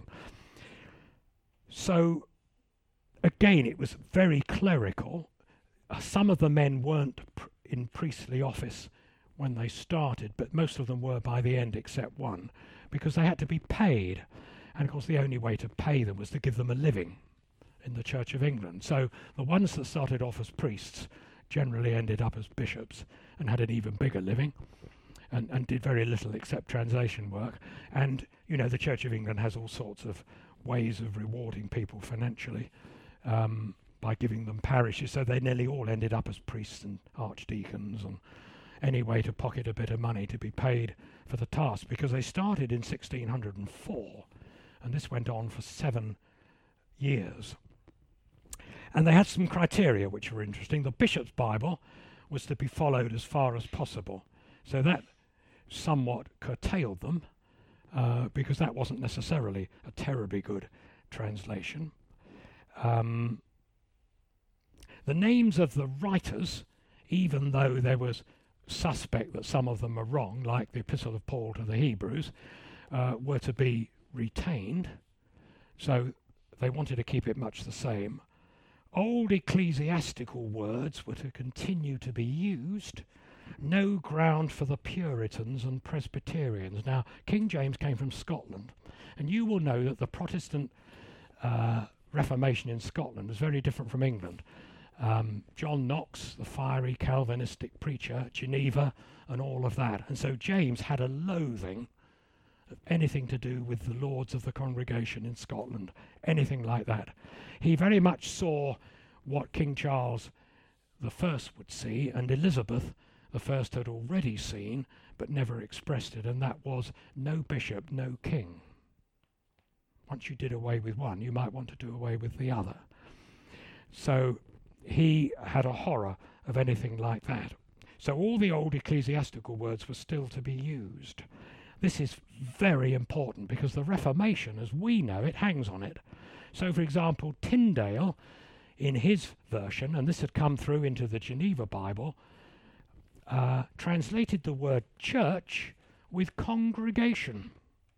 So, again, it was very clerical. Uh, some of the men weren't pr- in priestly office when they started, but most of them were by the end except one, because they had to be paid. And of course the only way to pay them was to give them a living in the Church of England. So the ones that started off as priests generally ended up as bishops and had an even bigger living, and, and did very little except translation work. And, you know, the Church of England has all sorts of ways of rewarding people financially um, by giving them parishes, so they nearly all ended up as priests and archdeacons and any way to pocket a bit of money to be paid for the task, because they started in sixteen oh four, and this went on for seven years. And they had some criteria which were interesting. The Bishop's Bible was to be followed as far as possible, so that somewhat curtailed them, uh, because that wasn't necessarily a terribly good translation. Um, the names of the writers, even though there was suspect that some of them are wrong, like the Epistle of Paul to the Hebrews, uh, were to be retained, so they wanted to keep it much the same. Old ecclesiastical words were to continue to be used. No ground for the Puritans and Presbyterians. Now, King James came from Scotland, and you will know that the Protestant uh, Reformation in Scotland was very different from England. Um, John Knox, the fiery Calvinistic preacher, Geneva, and all of that. And so James had a loathing of anything to do with the lords of the congregation in Scotland, anything like that. He very much saw what King Charles the First would see, and Elizabeth the First had already seen, but never expressed it, and that was no bishop, no king. Once you did away with one, you might want to do away with the other. So he had a horror of anything like that. So all the old ecclesiastical words were still to be used. This is very important because the Reformation, as we know it, hangs on it. So, for example, Tyndale, in his version, and this had come through into the Geneva Bible, uh, translated the word church with congregation.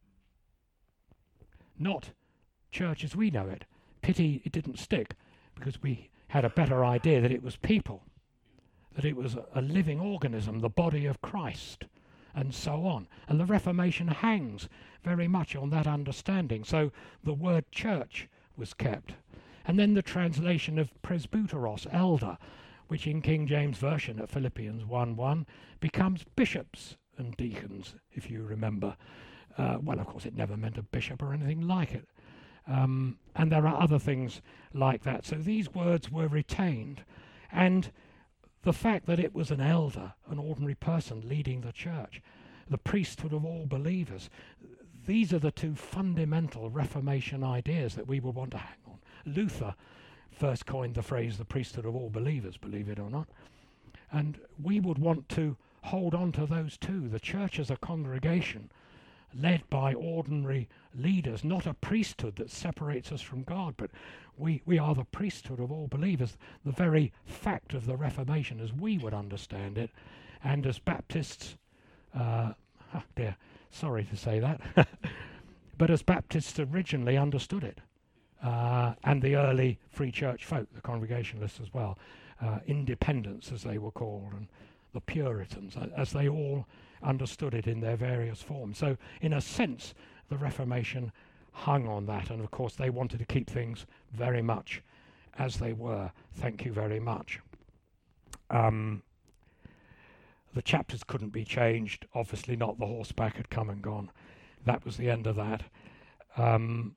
Not church as we know it. Pity it didn't stick, because we had a better idea that it was people, that it was a, a living organism, the body of Christ, and so on. And the Reformation hangs very much on that understanding. So the word church was kept. And then the translation of presbyteros, elder, which in King James Version at Philippians one one becomes bishops and deacons, if you remember. Uh, well, of course, it never meant a bishop or anything like it. Um, and there are other things like that. So these words were retained. And the fact that it was an elder, an ordinary person leading the church, the priesthood of all believers, these are the two fundamental Reformation ideas that we would want to hang on. Luther first coined the phrase the priesthood of all believers, believe it or not. And we would want to hold on to those two, the church as a congregation, led by ordinary leaders, not a priesthood that separates us from God, but we, we are the priesthood of all believers, the very fact of the Reformation as we would understand it. And as Baptists, uh, oh dear, Sorry to say that. But as Baptists originally understood it. Uh, and the early Free Church folk, the Congregationalists as well, uh, Independents as they were called, and the Puritans, uh, as they all understood it in their various forms. So in a sense, the Reformation hung on that, and of course they wanted to keep things very much as they were. Thank you very much. Um, the chapters couldn't be changed, obviously not. The horseback had come and gone. That was the end of that. Um,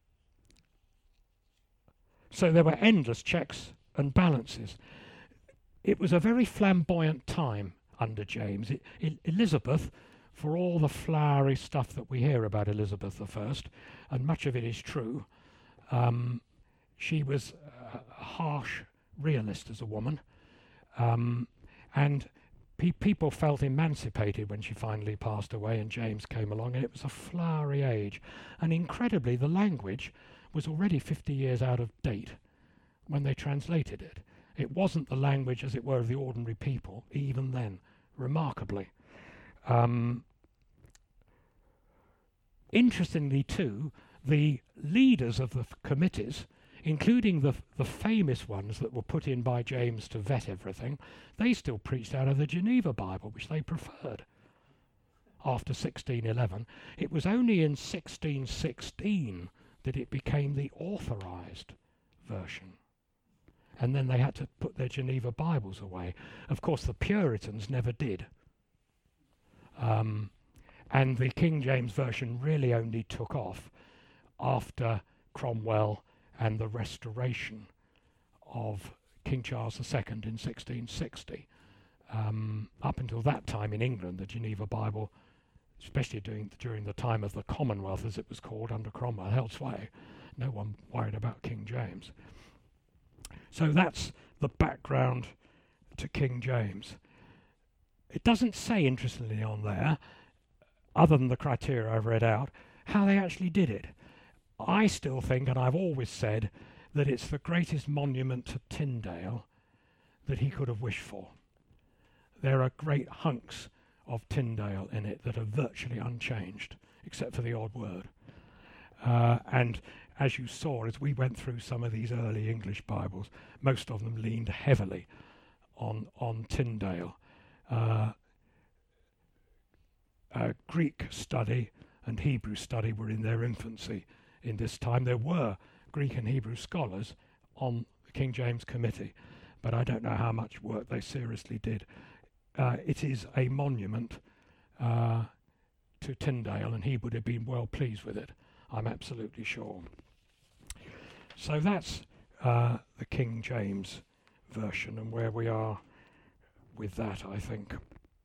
So there were endless checks and balances. It was a very flamboyant time under James. It, it, Elizabeth, for all the flowery stuff that we hear about Elizabeth the First, and much of it is true, um, she was a harsh realist as a woman, um, and pe- people felt emancipated when she finally passed away and James came along, and it was a flowery age. And incredibly, the language was already fifty years out of date when they translated it. It wasn't the language, as it were, of the ordinary people, even then, remarkably. Um, interestingly, too, the leaders of the f- committees, including the, f- the famous ones that were put in by James to vet everything, they still preached out of the Geneva Bible, which they preferred after sixteen eleven. It was only in sixteen sixteen that it became the authorized version. And then they had to put their Geneva Bibles away. Of course, the Puritans never did. Um, and the King James Version really only took off after Cromwell and the restoration of King Charles the Second in sixteen sixty. Um, up until that time in England, the Geneva Bible, especially during, during the time of the Commonwealth, as it was called under Cromwell, held sway. No one worried about King James. So that's the background to King James. It doesn't say, interestingly, on there, other than the criteria I've read out, how they actually did it. I still think, and I've always said, that it's the greatest monument to Tyndale that he could have wished for. There are great hunks of Tyndale in it that are virtually unchanged, except for the odd word. Uh, and as you saw, as we went through some of these early English Bibles, most of them leaned heavily on, on Tyndale. Uh, uh, Greek study and Hebrew study were in their infancy in this time. There were Greek and Hebrew scholars on the King James Committee, but I don't know how much work they seriously did. Uh, it is a monument uh, to Tyndale, and he would have been well pleased with it, I'm absolutely sure. So that's uh, the King James Version and where we are with that, I think.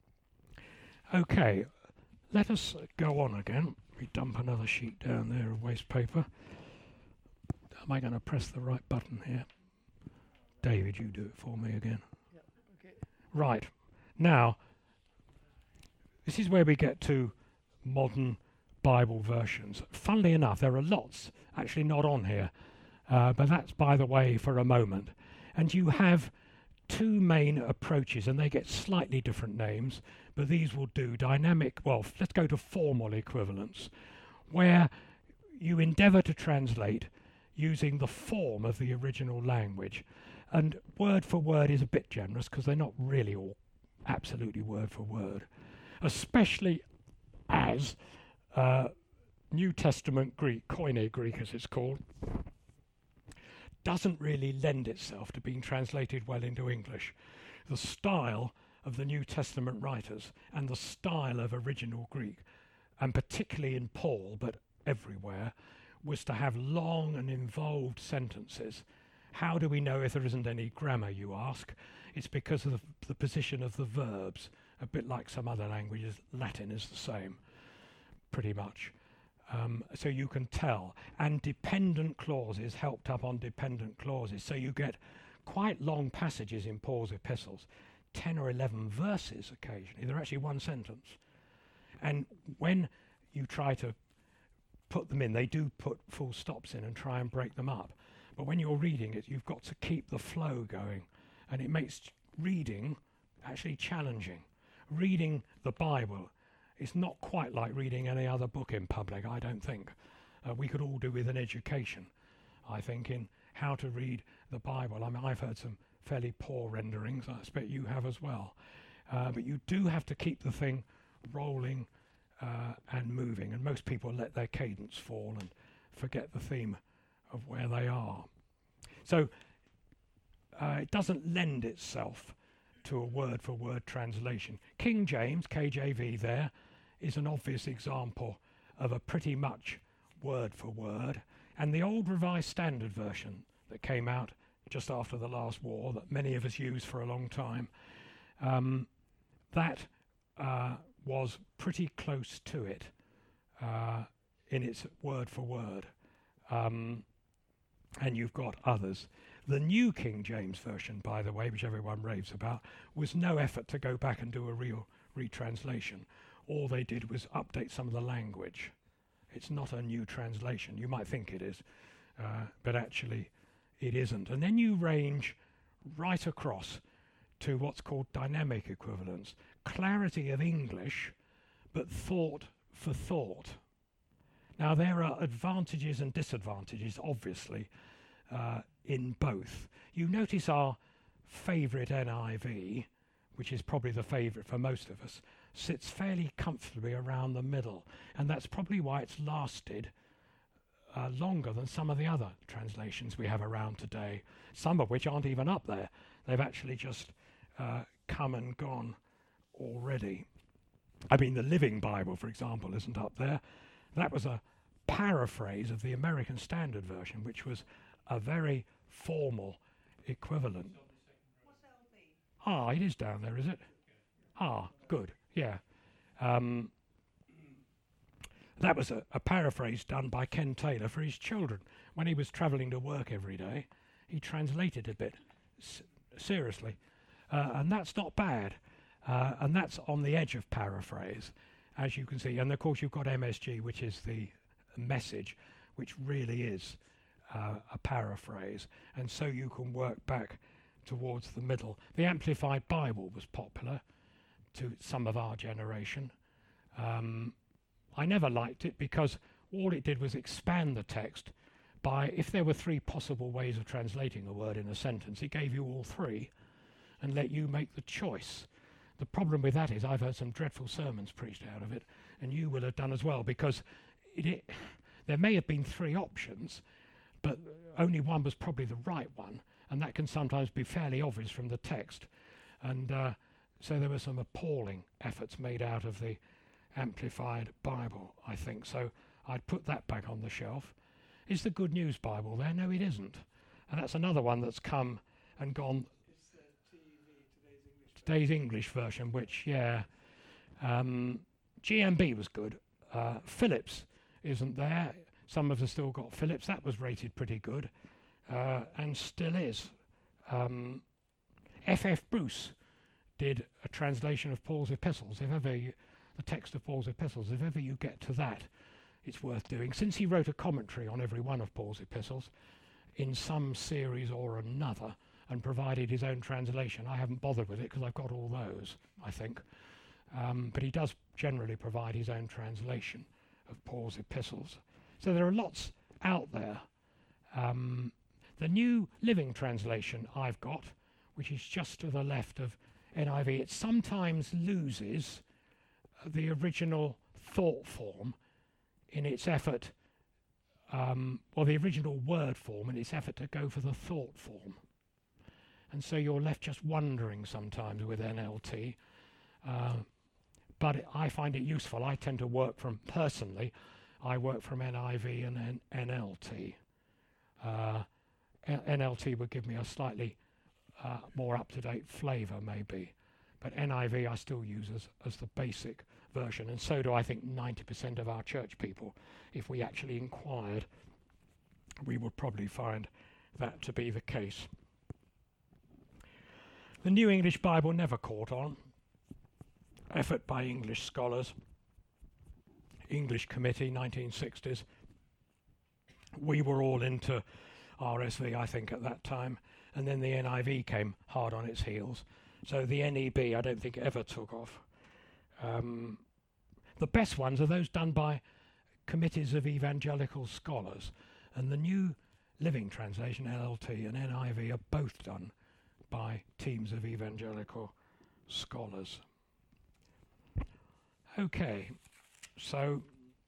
Okay, let us go on again. We dump another sheet down there of waste paper. Am I going to press the right button here? David, you do it for me again. Yep, okay. Right. Now, this is where we get to modern Bible versions. Funnily enough, there are lots actually not on here, uh, but that's by the way for a moment. And you have two main approaches, and they get slightly different names, but these will do. Dynamic, well, f- let's go to formal equivalence, where you endeavour to translate using the form of the original language. And word for word is a bit generous because they're not really all absolutely word for word, especially as uh, New Testament Greek, Koine Greek as it's called, doesn't really lend itself to being translated well into English. The style of the New Testament writers and the style of original Greek, and particularly in Paul, but everywhere, was to have long and involved sentences. How do we know if there isn't any grammar, you ask? It's because of the, the position of the verbs, a bit like some other languages. Latin is the same, pretty much. Um, so you can tell. And dependent clauses helped up on dependent clauses. So you get quite long passages in Paul's epistles, ten or eleven verses occasionally. They're actually one sentence. And when you try to put them in, they do put full stops in and try and break them up. But when you're reading it, you've got to keep the flow going. And it makes reading actually challenging. Reading the Bible it's not quite like reading any other book in public, I don't think. Uh, we could all do with an education, I think, in how to read the Bible. I mean, I've heard some fairly poor renderings, I expect you have as well. Uh, but you do have to keep the thing rolling uh, and moving, and most people let their cadence fall and forget the theme of where they are. So uh, it doesn't lend itself to a word-for-word translation. King James, K J V there, is an obvious example of a pretty much word-for-word, and the old Revised Standard Version that came out just after the last war, that many of us used for a long time, um, that uh, was pretty close to it uh, in its word-for-word. Um, and you've got others. The New King James Version, by the way, which everyone raves about, was no effort to go back and do a real retranslation. All they did was update some of the language. It's not a new translation. You might think it is, uh, but actually it isn't. And then you range right across to what's called dynamic equivalence. Clarity of English, but thought for thought. Now, there are advantages and disadvantages, obviously, uh, in both. You notice our favourite N I V, which is probably the favourite for most of us, sits fairly comfortably around the middle, and that's probably why it's lasted uh, longer than some of the other translations we have around today, some of which aren't even up there. They've actually just uh, come and gone already. I mean, the Living Bible, for example, isn't up there. That was a paraphrase of the American Standard Version, which was a very formal equivalent. What's L B? Ah, it is down there, is it? Ah, good, yeah. Um, that was a, a paraphrase done by Ken Taylor for his children. When he was travelling to work every day, he translated a bit, s- seriously. Uh, and that's not bad. Uh, and that's on the edge of paraphrase, as you can see. And of course you've got M S G, which is the Message, which really is uh, a paraphrase. And so you can work back towards the middle. The Amplified Bible was popular to some of our generation. Um, I never liked it because all it did was expand the text by, if there were three possible ways of translating a word in a sentence, it gave you all three and let you make the choice. The problem with that is I've heard some dreadful sermons preached out of it, and you will have done as well, because it, it, there may have been three options, but only one was probably the right one, and that can sometimes be fairly obvious from the text. And uh, so there were some appalling efforts made out of the Amplified Bible, I think. So I'd put that back on the shelf. Is the Good News Bible there? No, it isn't. And that's another one that's come and gone. It's the T E V, Today's English. Today's English version, which, yeah. Um, G M B was good. Uh, Phillips isn't there. Some of us still got Phillips. That was rated pretty good, uh, and still is. Um, F F Bruce did a translation of Paul's epistles. If ever you, the text of Paul's epistles, if ever you get to that, it's worth doing. Since he wrote a commentary on every one of Paul's epistles in some series or another, and provided his own translation, I haven't bothered with it because I've got all those, I think. Um, but he does generally provide his own translation of Paul's epistles. So there are lots out there. Um, the New Living Translation I've got, which is just to the left of N I V, it sometimes loses the original thought form in its effort, um, or the original word form in its effort to go for the thought form. And so you're left just wondering sometimes with N L T. Uh, but it, I find it useful. I tend to work from, personally, I work from N I V and N- NLT. Uh, N L T would give me a slightly uh, more up-to-date flavour, maybe. But N I V I still use as, as the basic version, and so do I think ninety percent of our church people. If we actually inquired, we would probably find that to be the case. The New English Bible never caught on. Effort by English scholars. English Committee, nineteen sixties. We were all into R S V, I think, at that time. And then the N I V came hard on its heels. So the N E B, I don't think, ever took off. Um, The best ones are those done by committees of evangelical scholars, and the New Living Translation, L L T, and N I V are both done by teams of evangelical scholars. Okay, so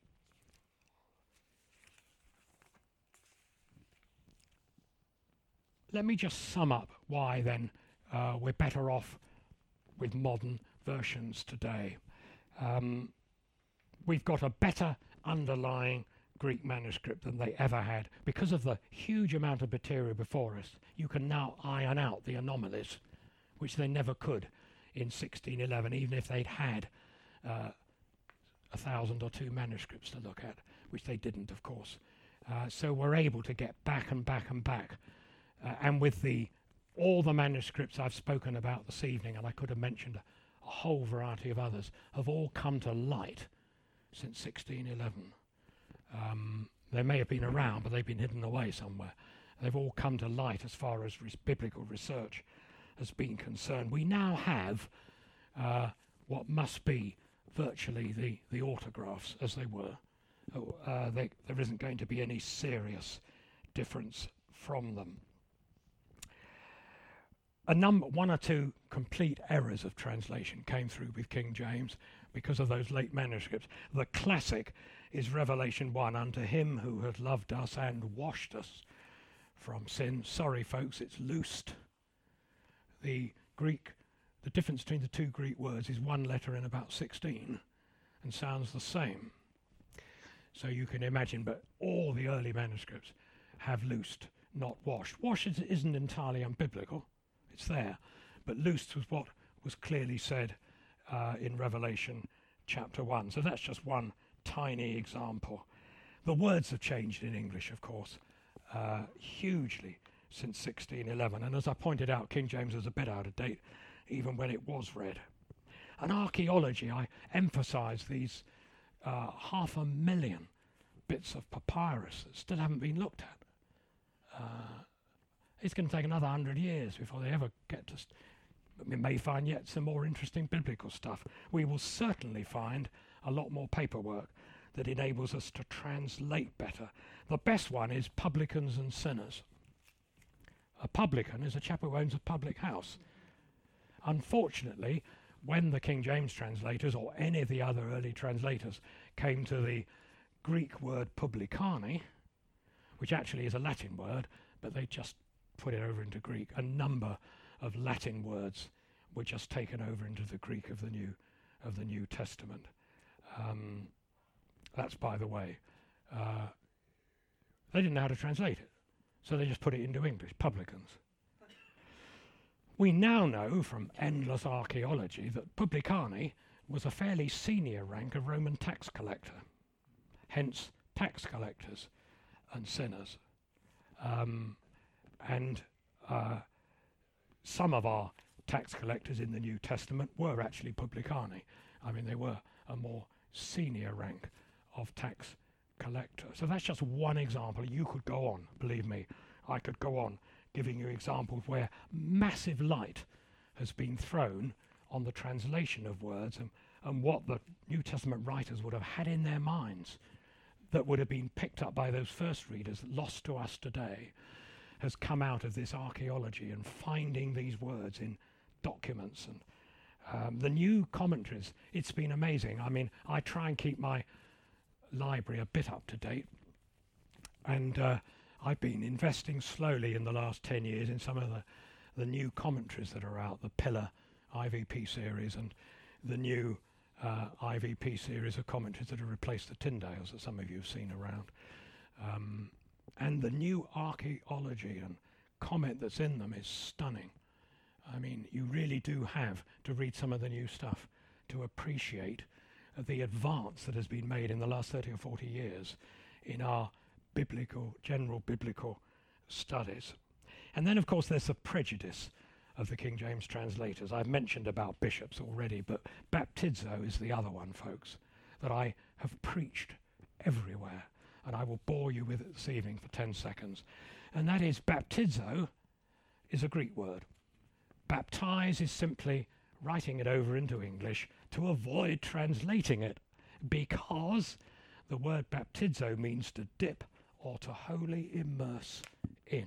let me just sum up why then uh, we're better off with modern versions today. Um, we've got a better underlying Greek manuscript than they ever had. Because of the huge amount of material before us, you can now iron out the anomalies, which they never could in sixteen eleven, even if they'd had uh, a thousand or two manuscripts to look at, which they didn't, of course. Uh, so we're able to get back and back and back. Uh, and with the all the manuscripts I've spoken about this evening, and I could have mentioned a, a whole variety of others, have all come to light since sixteen eleven. Um, they may have been around, but they've been hidden away somewhere. They've all come to light as far as res- biblical research has been concerned. We now have uh, what must be virtually the, the autographs as they were. Oh, uh, they, there isn't going to be any serious difference from them. A number, one or two complete errors of translation came through with King James because of those late manuscripts. The classic is Revelation one, unto him who had loved us and washed us from sin. Sorry, folks, it's loosed. The Greek, the difference between the two Greek words is one letter in about sixteen and sounds the same. So you can imagine, but all the early manuscripts have loosed, not washed. Washed isn't entirely unbiblical. It's there, but loosed was what was clearly said uh, in Revelation chapter one. So that's just one tiny example. The words have changed in English, of course, uh, hugely since sixteen eleven. And as I pointed out, King James is a bit out of date, even when it was read. And archaeology, I emphasise these uh, half a million bits of papyrus that still haven't been looked at. Uh, It's going to take another hundred years before they ever get to... St- we may find yet some more interesting biblical stuff. We will certainly find a lot more paperwork that enables us to translate better. The best one is publicans and sinners. A publican is a chap who owns a public house. Unfortunately, when the King James translators or any of the other early translators came to the Greek word publicani, which actually is a Latin word, but they just put it over into Greek. A number of Latin words were just taken over into the Greek of the New of the New Testament. Um, that's by the way. Uh, they didn't know how to translate it, so they just put it into English. Publicans. We now know from endless archaeology that publicani was a fairly senior rank of Roman tax collector, hence tax collectors and sinners. Um, and uh, some of our tax collectors in the New Testament were actually publicani. I mean, they were a more senior rank of tax collector. So that's just one example. You could go on, believe me. I could go on giving you examples where massive light has been thrown on the translation of words and, and what the New Testament writers would have had in their minds that would have been picked up by those first readers, lost to us today, has come out of this archaeology and finding these words in documents and um, the new commentaries. It's been amazing. I mean, I try and keep my library a bit up to date, and uh, I've been investing slowly in the last ten years in some of the, the new commentaries that are out, the Pillar I V P series and the new uh, I V P series of commentaries that have replaced the Tyndales that some of you have seen around. Um, and the new archaeology and comment that's in them is stunning. I mean, you really do have to read some of the new stuff to appreciate uh, the advance that has been made in the last thirty or forty years in our biblical, general biblical studies. And then, of course, there's the prejudice of the King James translators. I've mentioned about bishops already, but baptizo is the other one, folks, that I have preached everywhere, and I will bore you with it this evening for ten seconds. And that is, baptizo is a Greek word. Baptize is simply writing it over into English to avoid translating it. because the word baptizo means to dip or to wholly immerse in.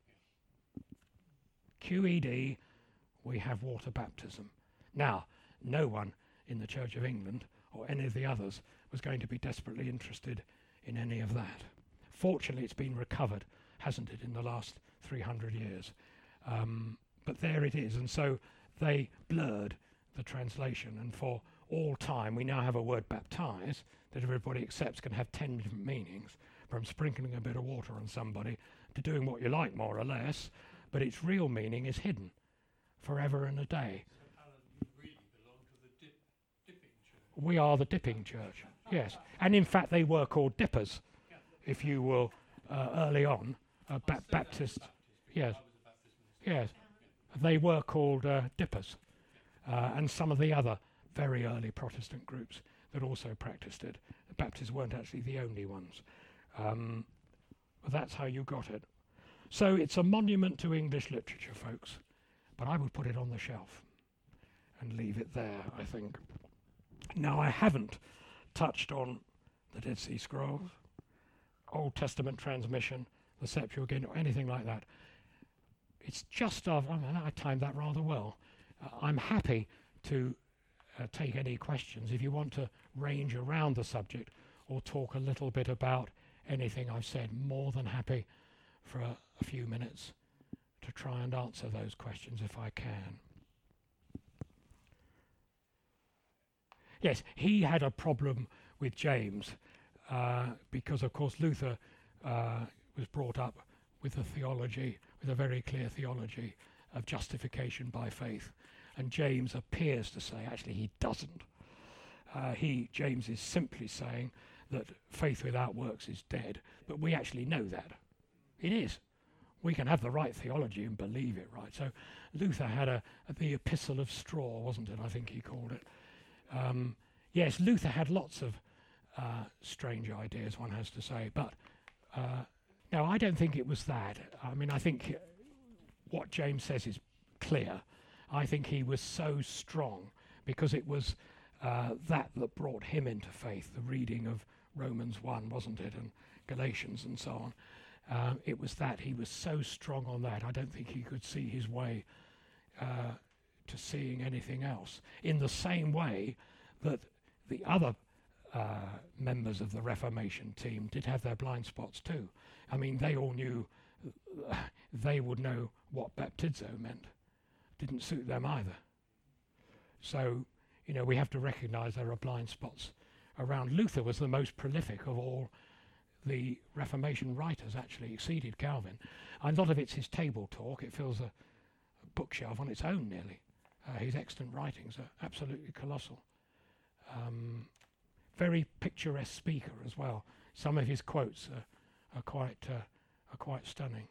Q E D, we have water baptism. Now, no one in the Church of England or any of the others was going to be desperately interested in any of that. Fortunately, it's been recovered, hasn't it, in the last three hundred years. Um, but there it is, and so they blurred the translation, and for all time we now have a word baptize that everybody accepts can have ten different meanings, from sprinkling a bit of water on somebody to doing what you like more or less, but its real meaning is hidden forever and a day. So, Alan, you really belong to the dip, dipping church. We are the dipping church, yes, and in fact they were called dippers, if you will, uh, early on, uh, ba- Baptist, yes, yes, they were called uh, dippers, uh, and some of the other very early Protestant groups that also practiced it. The Baptists weren't actually the only ones, um, but that's how you got it. So it's a monument to English literature, folks, but I would put it on the shelf and leave it there, I think. Now, I haven't touched on the Dead Sea Scrolls, Old Testament transmission, the Septuagint, or anything like that. It's just after, I mean, I timed that rather well. Uh, I'm happy to uh, take any questions if you want to range around the subject or talk a little bit about anything I've said. More than happy for a, a few minutes to try and answer those questions if I can. Yes, he had a problem with James uh, because, of course, Luther uh, was brought up with a theology, with a very clear theology of justification by faith. And James appears to say, actually he doesn't. Uh, he, James is simply saying that faith without works is dead, but we actually know that. It is. We can have the right theology and believe it, right? So Luther had a, a the epistle of straw, wasn't it? I think he called it. Um, yes, Luther had lots of uh, strange ideas, one has to say, but uh, no, I don't think it was that. I mean, I think what James says is clear. I think he was so strong because it was uh, that that brought him into faith, the reading of Romans one, wasn't it, and Galatians and so on. Um, it was that he was so strong on that. I don't think he could see his way uh, to seeing anything else. In the same way that the other uh, members of the Reformation team did have their blind spots too. I mean, they all knew, uh, they would know what baptizo meant. Didn't suit them either. So, you know, we have to recognize there are blind spots around. Luther was the most prolific of all the Reformation writers, actually exceeded Calvin. A lot of it's his table talk. It fills a, a bookshelf on its own nearly. Uh, his extant writings are absolutely colossal. Um, very picturesque speaker as well. Some of his quotes are, are quite uh, are quite stunning.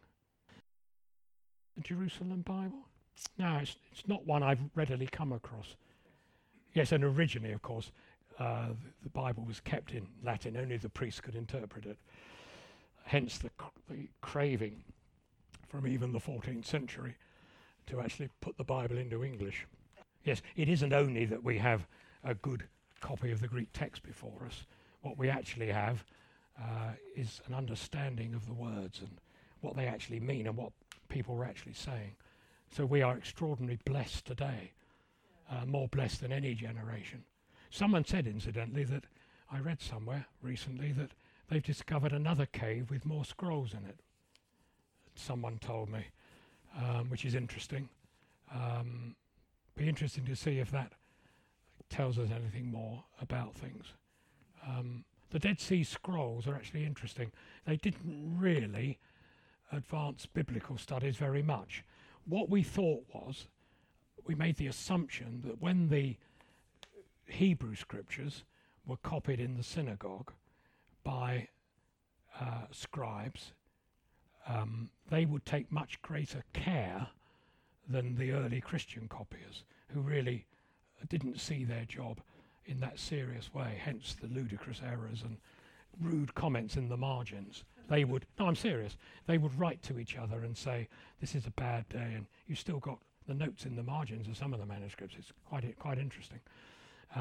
The Jerusalem Bible? No, it's, it's not one I've readily come across. Yes, and originally, of course, uh, the, the Bible was kept in Latin. Only the priests could interpret it. Hence the, cr- the craving from even the fourteenth century to actually put the Bible into English. Yes, it isn't only that we have a good copy of the Greek text before us. What we actually have uh, is an understanding of the words and what they actually mean and what people are actually saying. So we are extraordinarily blessed today, uh, more blessed than any generation. Someone said, incidentally, that I read somewhere recently that they've discovered another cave with more scrolls in it. Someone told me, um, which is interesting. Um, be interesting to see if that tells us anything more about things. Um, the Dead Sea Scrolls are actually interesting. They didn't really advance biblical studies very much. What we thought was, we made the assumption that when the Hebrew scriptures were copied in the synagogue by uh, scribes, um, they would take much greater care than the early Christian copiers, who really didn't see their job in that serious way, hence the ludicrous errors and rude comments in the margins. They would, no, I'm serious, they would write to each other and say, this is a bad day, and you've still got the notes in the margins of some of the manuscripts. It's quite quite interesting. Um,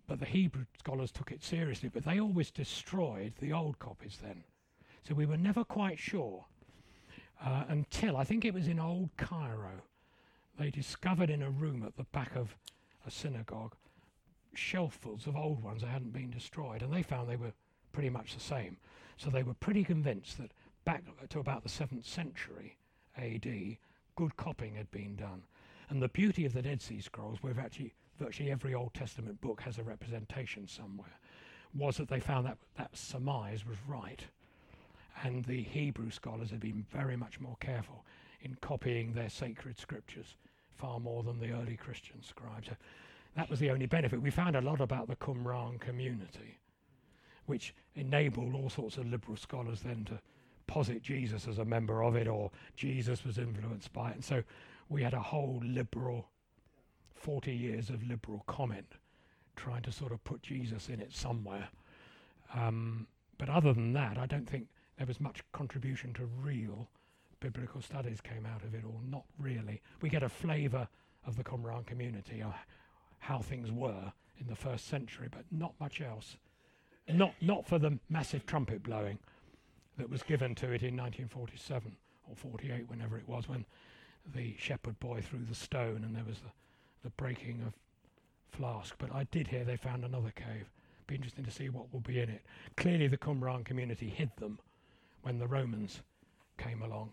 but the Hebrew scholars took it seriously, but they always destroyed the old copies then. So we were never quite sure uh, until, I think it was in Old Cairo, they discovered in a room at the back of a synagogue shelffuls of old ones that hadn't been destroyed, and they found they were pretty much the same. So they were pretty convinced that back to about the seventh century A D, good copying had been done. And the beauty of the Dead Sea Scrolls, where actually virtually every Old Testament book has a representation somewhere, was that they found that that surmise was right. And the Hebrew scholars had been very much more careful in copying their sacred scriptures, far more than the early Christian scribes. So that was the only benefit. We found a lot about the Qumran community, which enabled all sorts of liberal scholars then to posit Jesus as a member of it, or Jesus was influenced by it. And so we had a whole liberal, forty years of liberal comment, trying to sort of put Jesus in it somewhere. Um, but other than that, I don't think there was much contribution to real biblical studies came out of it, or not really. We get a flavour of the Qumran community, or how things were in the first century, but not much else. Not not for the massive trumpet blowing that was given to it in nineteen forty-seven or forty-eight, whenever it was, when the shepherd boy threw the stone and there was the, the breaking of flask. But I did hear they found another cave. Be interesting to see what will be in it. Clearly the Qumran community hid them when the Romans came along,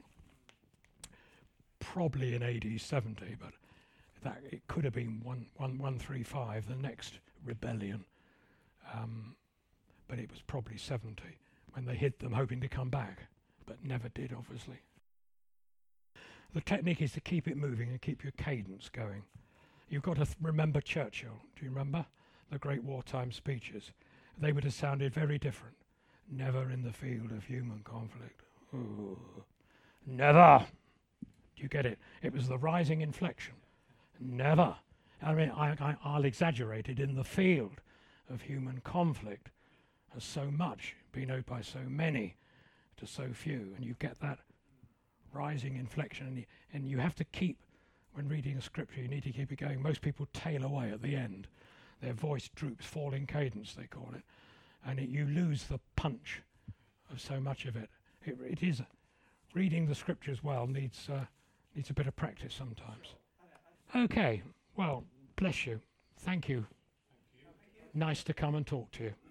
probably in A D seventy, but that it could have been one, one, one three five, the next rebellion. Um, but it was probably seventy when they hid them, hoping to come back, but never did, obviously. The technique is to keep it moving and keep your cadence going. You've got to th- remember Churchill. Do you remember the great wartime speeches? They would have sounded very different. Never in the field of human conflict. Ooh. Never. Do you get it? It was the rising inflection. Never. I mean, I, I, I'll exaggerate it. In the field of human conflict, has so much been owed by so many to so few, and you get that rising inflection, and you, and you have to keep, when reading a scripture, you need to keep it going. Most people tail away at the end. Their voice droops, falling cadence, they call it, and it, you lose the punch of so much of it. It, it is, reading the scriptures well needs, uh, needs a bit of practice sometimes. Okay, well, bless you. Thank you. Nice to come and talk to you.